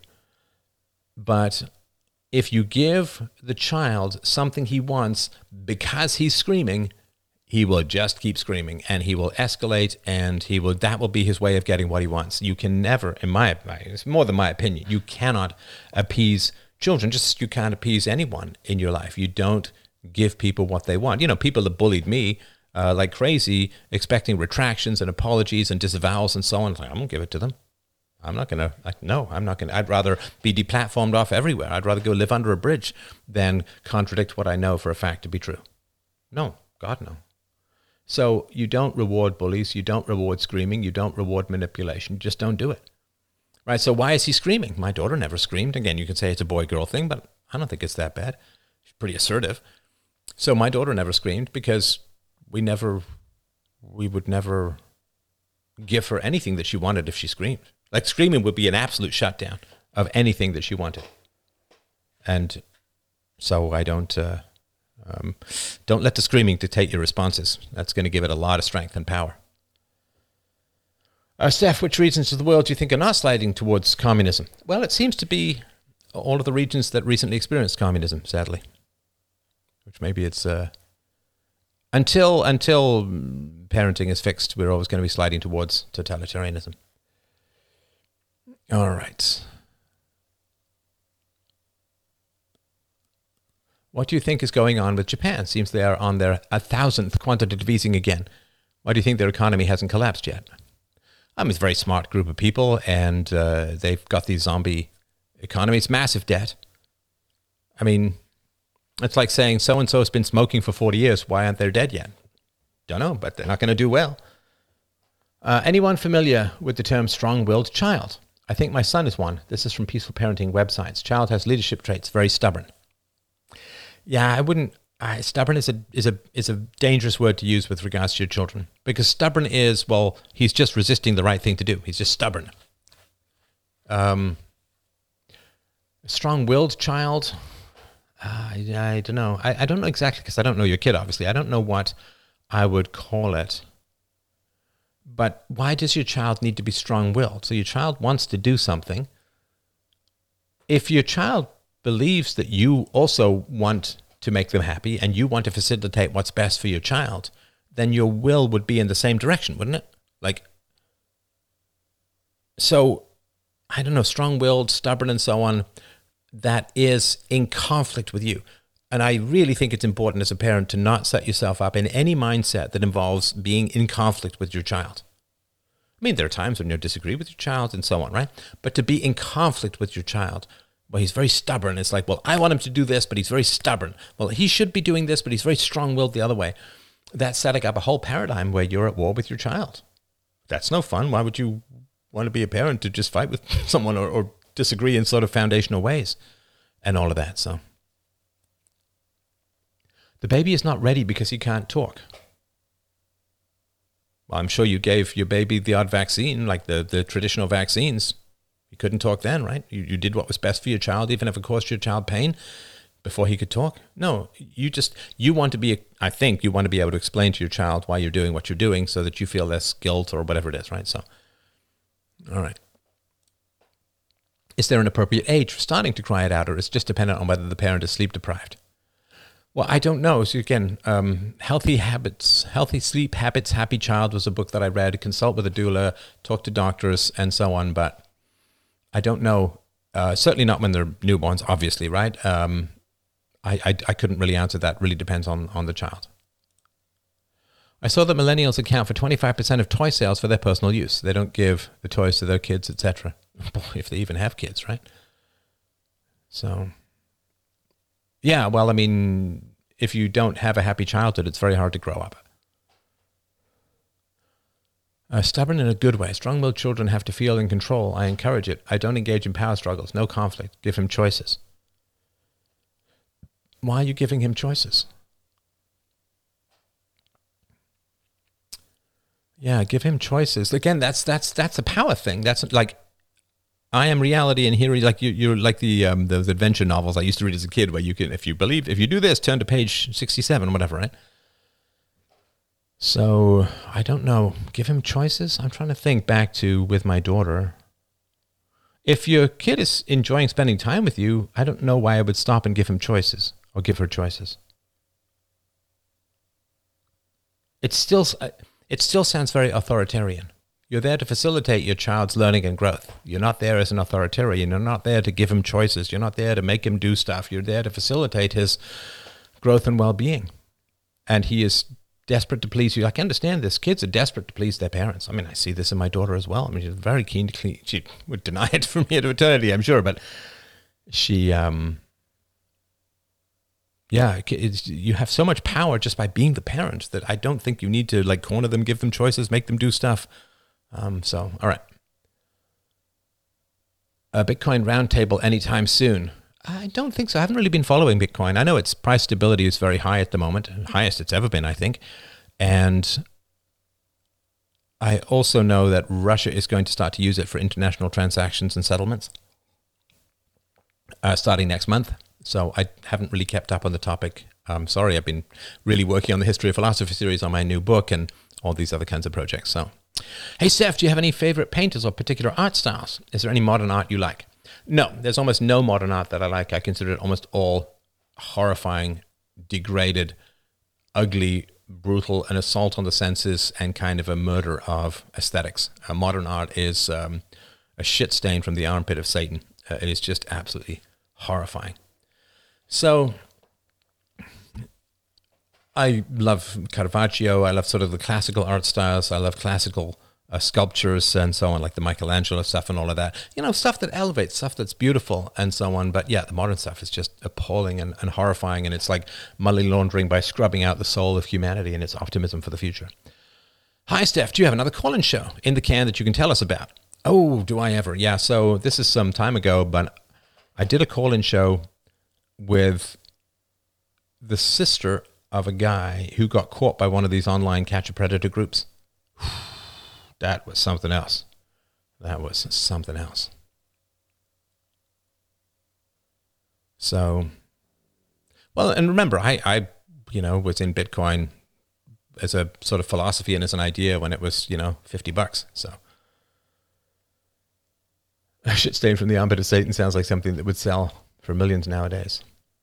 but if you give the child something he wants because he's screaming, he will just keep screaming and he will escalate, and that will be his way of getting what he wants. You can never, it's more than my opinion, you cannot appease children just as you can't appease anyone in your life. You don't give people what they want. people that bullied me like crazy, expecting retractions and apologies and disavowals and so on. I'm going to give it to them. I'm not going to, I'd rather be deplatformed off everywhere. I'd rather go live under a bridge than contradict what I know for a fact to be true. No, God, no. So you don't reward bullies. You don't reward screaming. You don't reward manipulation. You just don't do it. Right? So why is he screaming? My daughter never screamed. Again, you could say it's a boy-girl thing, but I don't think it's that bad. She's pretty assertive. So my daughter never screamed because we would never give her anything that she wanted if she screamed. Like, screaming would be an absolute shutdown of anything that she wanted. And so I don't let the screaming dictate your responses. That's going to give it a lot of strength and power. Steph, which regions of the world do you think are not sliding towards communism? Well, it seems to be all of the regions that recently experienced communism, sadly. Which maybe it's until parenting is fixed, we're always going to be sliding towards totalitarianism. All right. What do you think is going on with Japan? Seems they are on their 1,000th quantitative easing again. Why do you think their economy hasn't collapsed yet? It's a very smart group of people, and they've got these zombie economies, massive debt. It's like saying so-and-so has been smoking for 40 years. Why aren't they dead yet? Don't know, but they're not going to do well. Anyone familiar with the term strong-willed child? I think my son is one. This is from Peaceful Parenting websites. Child has leadership traits, very stubborn. Yeah, I wouldn't. Stubborn is a dangerous word to use with regards to your children, because stubborn is, well, he's just resisting the right thing to do. He's just stubborn. Strong-willed child, I don't know. I don't know exactly, because I don't know your kid, obviously. I don't know what I would call it. But why does your child need to be strong-willed? So your child wants to do something. If your child believes that you also want to make them happy and you want to facilitate what's best for your child, then your will would be in the same direction, wouldn't it? So, I don't know, strong-willed, stubborn, and so on, that is in conflict with you. And I really think it's important as a parent to not set yourself up in any mindset that involves being in conflict with your child. There are times when you disagree with your child and so on, right? But to be in conflict with your child, well, he's very stubborn. It's like, well, I want him to do this, but he's very stubborn. Well, he should be doing this, but he's very strong-willed the other way. that's setting up a whole paradigm where you're at war with your child. That's no fun. Why would you want to be a parent to just fight with someone or disagree in sort of foundational ways and all of that? So the baby is not ready because he can't talk. Well, I'm sure you gave your baby the odd vaccine, like the traditional vaccines. You couldn't talk then, right? You did what was best for your child, even if it caused your child pain, before he could talk. No, you want to be, I think you want to be able to explain to your child why you're doing what you're doing so that you feel less guilt or whatever it is, right? So, all right. Is there an appropriate age for starting to cry it out, or is it just dependent on whether the parent is sleep deprived? Well, I don't know. So again, Healthy Habits, Healthy Sleep Habits, Happy Child was a book that I read. Consult with a doula, talk to doctors, and so on. But I don't know. Certainly not when they're newborns, obviously, right? I couldn't really answer that. Really depends on the child. I saw that millennials account for 25% of toy sales for their personal use. They don't give the toys to their kids, etc. If they even have kids, right? So... yeah, well, I mean, if you don't have a happy childhood, it's very hard to grow up. Stubborn in a good way. Strong-willed children have to feel in control. I encourage it. I don't engage in power struggles. No conflict. Give him choices. Why are you giving him choices? Yeah, give him choices. Again, that's a power thing. That's like... I am reality, and here, like you're like those adventure novels I used to read as a kid, where you can, if you do this, turn to page 67, whatever, right? So I don't know. Give him choices. I'm trying to think back to with my daughter. If your kid is enjoying spending time with you, I don't know why I would stop and give him choices or give her choices. It still sounds very authoritarian. You're there to facilitate your child's learning and growth. You're not there as an authoritarian. You're not there to give him choices. You're not there to make him do stuff. You're there to facilitate his growth and well-being. And he is desperate to please you. I can understand this. Kids are desperate to please their parents. I mean, I see this in my daughter as well. I mean, she's very keen to she would deny it from here to eternity, I'm sure. But she, you have so much power just by being the parent that I don't think you need to like corner them, give them choices, make them do stuff. So, all right. Bitcoin roundtable anytime soon? I don't think so. I haven't really been following Bitcoin. I know its price stability is very high at the moment, highest it's ever been, I think. And I also know that Russia is going to start to use it for international transactions and settlements starting next month. So I haven't really kept up on the topic. Sorry, I've been really working on the History of Philosophy series on my new book and all these other kinds of projects. So, hey, Steph, do you have any favorite painters or particular art styles? Is there any modern art you like? No, there's almost no modern art that I like. I consider it almost all horrifying, degraded, ugly, brutal, an assault on the senses, and kind of a murder of aesthetics. Modern art is a shit stain from the armpit of Satan. It is just absolutely horrifying. So I love Caravaggio. I love sort of the classical art styles. I love classical sculptures and so on, like the Michelangelo stuff and all of that. You know, stuff that elevates, stuff that's beautiful and so on. But yeah, the modern stuff is just appalling and horrifying. And it's like money laundering by scrubbing out the soul of humanity and its optimism for the future. Hi, Steph. Do you have another call-in show in the can that you can tell us about? Oh, do I ever? Yeah, so this is some time ago, but I did a call-in show with the sister of a guy who got caught by one of these online catch-a-predator groups. That was something else. That was something else. So, well, and remember, I was in Bitcoin as a sort of philosophy and as an idea when it was, $50. So, a shit stain from the armpit of Satan sounds like something that would sell for millions nowadays.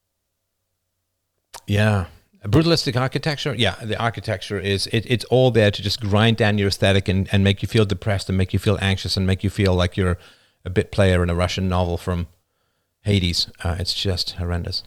Yeah. Brutalistic architecture, yeah, the architecture is, it's all there to just grind down your aesthetic and make you feel depressed and make you feel anxious and make you feel like you're a bit player in a Russian novel from Hades. It's just horrendous.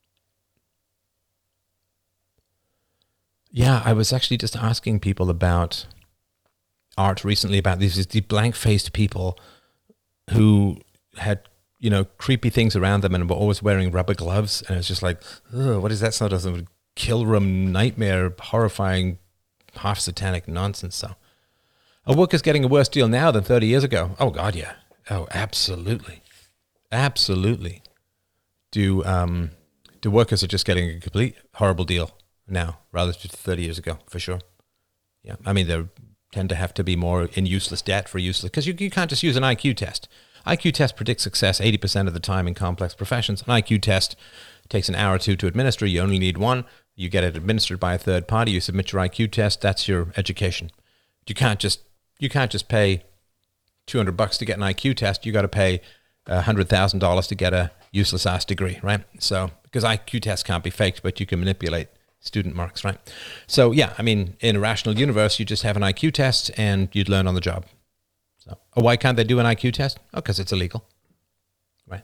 Yeah, I was actually just asking people about art recently, about these blank-faced people who had creepy things around them and were always wearing rubber gloves. And it's just like, what is that sort of kill room nightmare, horrifying, half satanic nonsense. So a worker's getting a worse deal now than 30 years ago. Oh God, yeah. Oh, absolutely. Absolutely. Do workers are just getting a complete horrible deal now relative to 30 years ago, for sure. Yeah. I mean, they tend to have to be more in useless debt for useless, because you can't just use an IQ test. IQ test predicts success 80% of the time in complex professions. An IQ test takes an hour or two to administer. You only need one. You get it administered by a third party. You submit your IQ test. That's your education. You can't just pay $200 to get an IQ test. You got to pay $100,000 to get a useless ass degree, right? So because IQ tests can't be faked, but you can manipulate student marks, right? So yeah, I mean, in a rational universe, you just have an IQ test and you'd learn on the job. So why can't they do an IQ test? Oh, because it's illegal, right?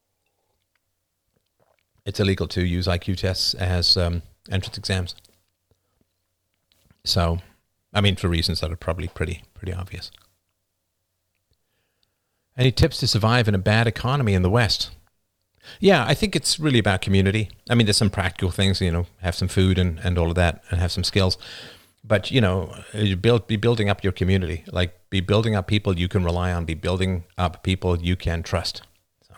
It's illegal to use IQ tests as entrance exams. So, I mean, for reasons that are probably pretty obvious. Any tips to survive in a bad economy in the West? Yeah, I think it's really about community. I mean, there's some practical things, have some food and all of that, and have some skills. But, be building up your community. Like, be building up people you can rely on. Be building up people you can trust. So.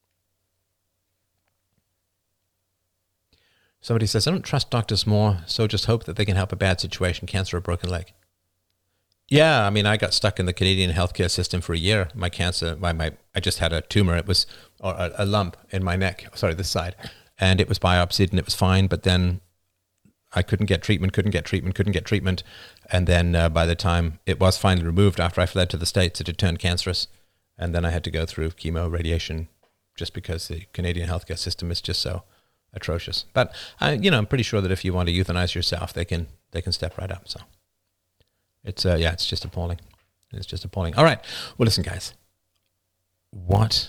Somebody says, I don't trust doctors more, so just hope that they can help a bad situation, cancer or broken leg. Yeah, I mean, I got stuck in the Canadian healthcare system for a year. My cancer, I just had a tumor. It was a lump in my neck, this side. And it was biopsied and it was fine. But then I couldn't get treatment. And then by the time it was finally removed, after I fled to the States, it had turned cancerous. And then I had to go through chemo, radiation, just because the Canadian healthcare system is just so atrocious. But, I'm pretty sure that if you want to euthanize yourself, they can step right up, so. It's just appalling. It's just appalling. All right. Well, listen, guys. What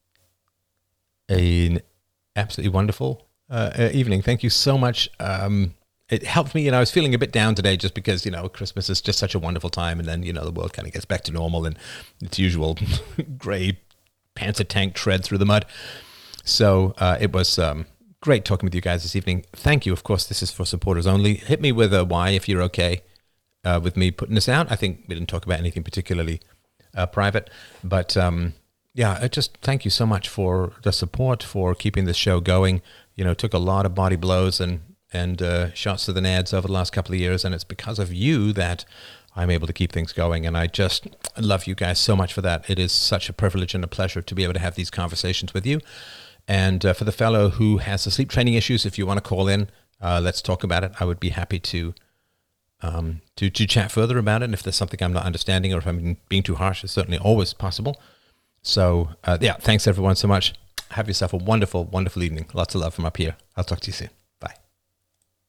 an absolutely wonderful evening. Thank you so much. It helped me. I was feeling a bit down today just because, Christmas is just such a wonderful time. And then, the world kind of gets back to normal and its usual gray Panzer tank tread through the mud. So it was great talking with you guys this evening. Thank you. Of course, this is for supporters only. Hit me with a why if you're okay. With me putting this out. I think we didn't talk about anything particularly private, but just thank you so much for the support, for keeping this show going. Took a lot of body blows and shots to the nads over the last couple of years, and it's because of you that I'm able to keep things going, and I just love you guys so much for that. It is such a privilege and a pleasure to be able to have these conversations with you. And for the fellow who has the sleep training issues, if you want to call in, let's talk about it. I would be happy to chat further about it. And if there's something I'm not understanding or if I'm being too harsh, it's certainly always possible. So, thanks everyone so much. Have yourself a wonderful, wonderful evening. Lots of love from up here. I'll talk to you soon.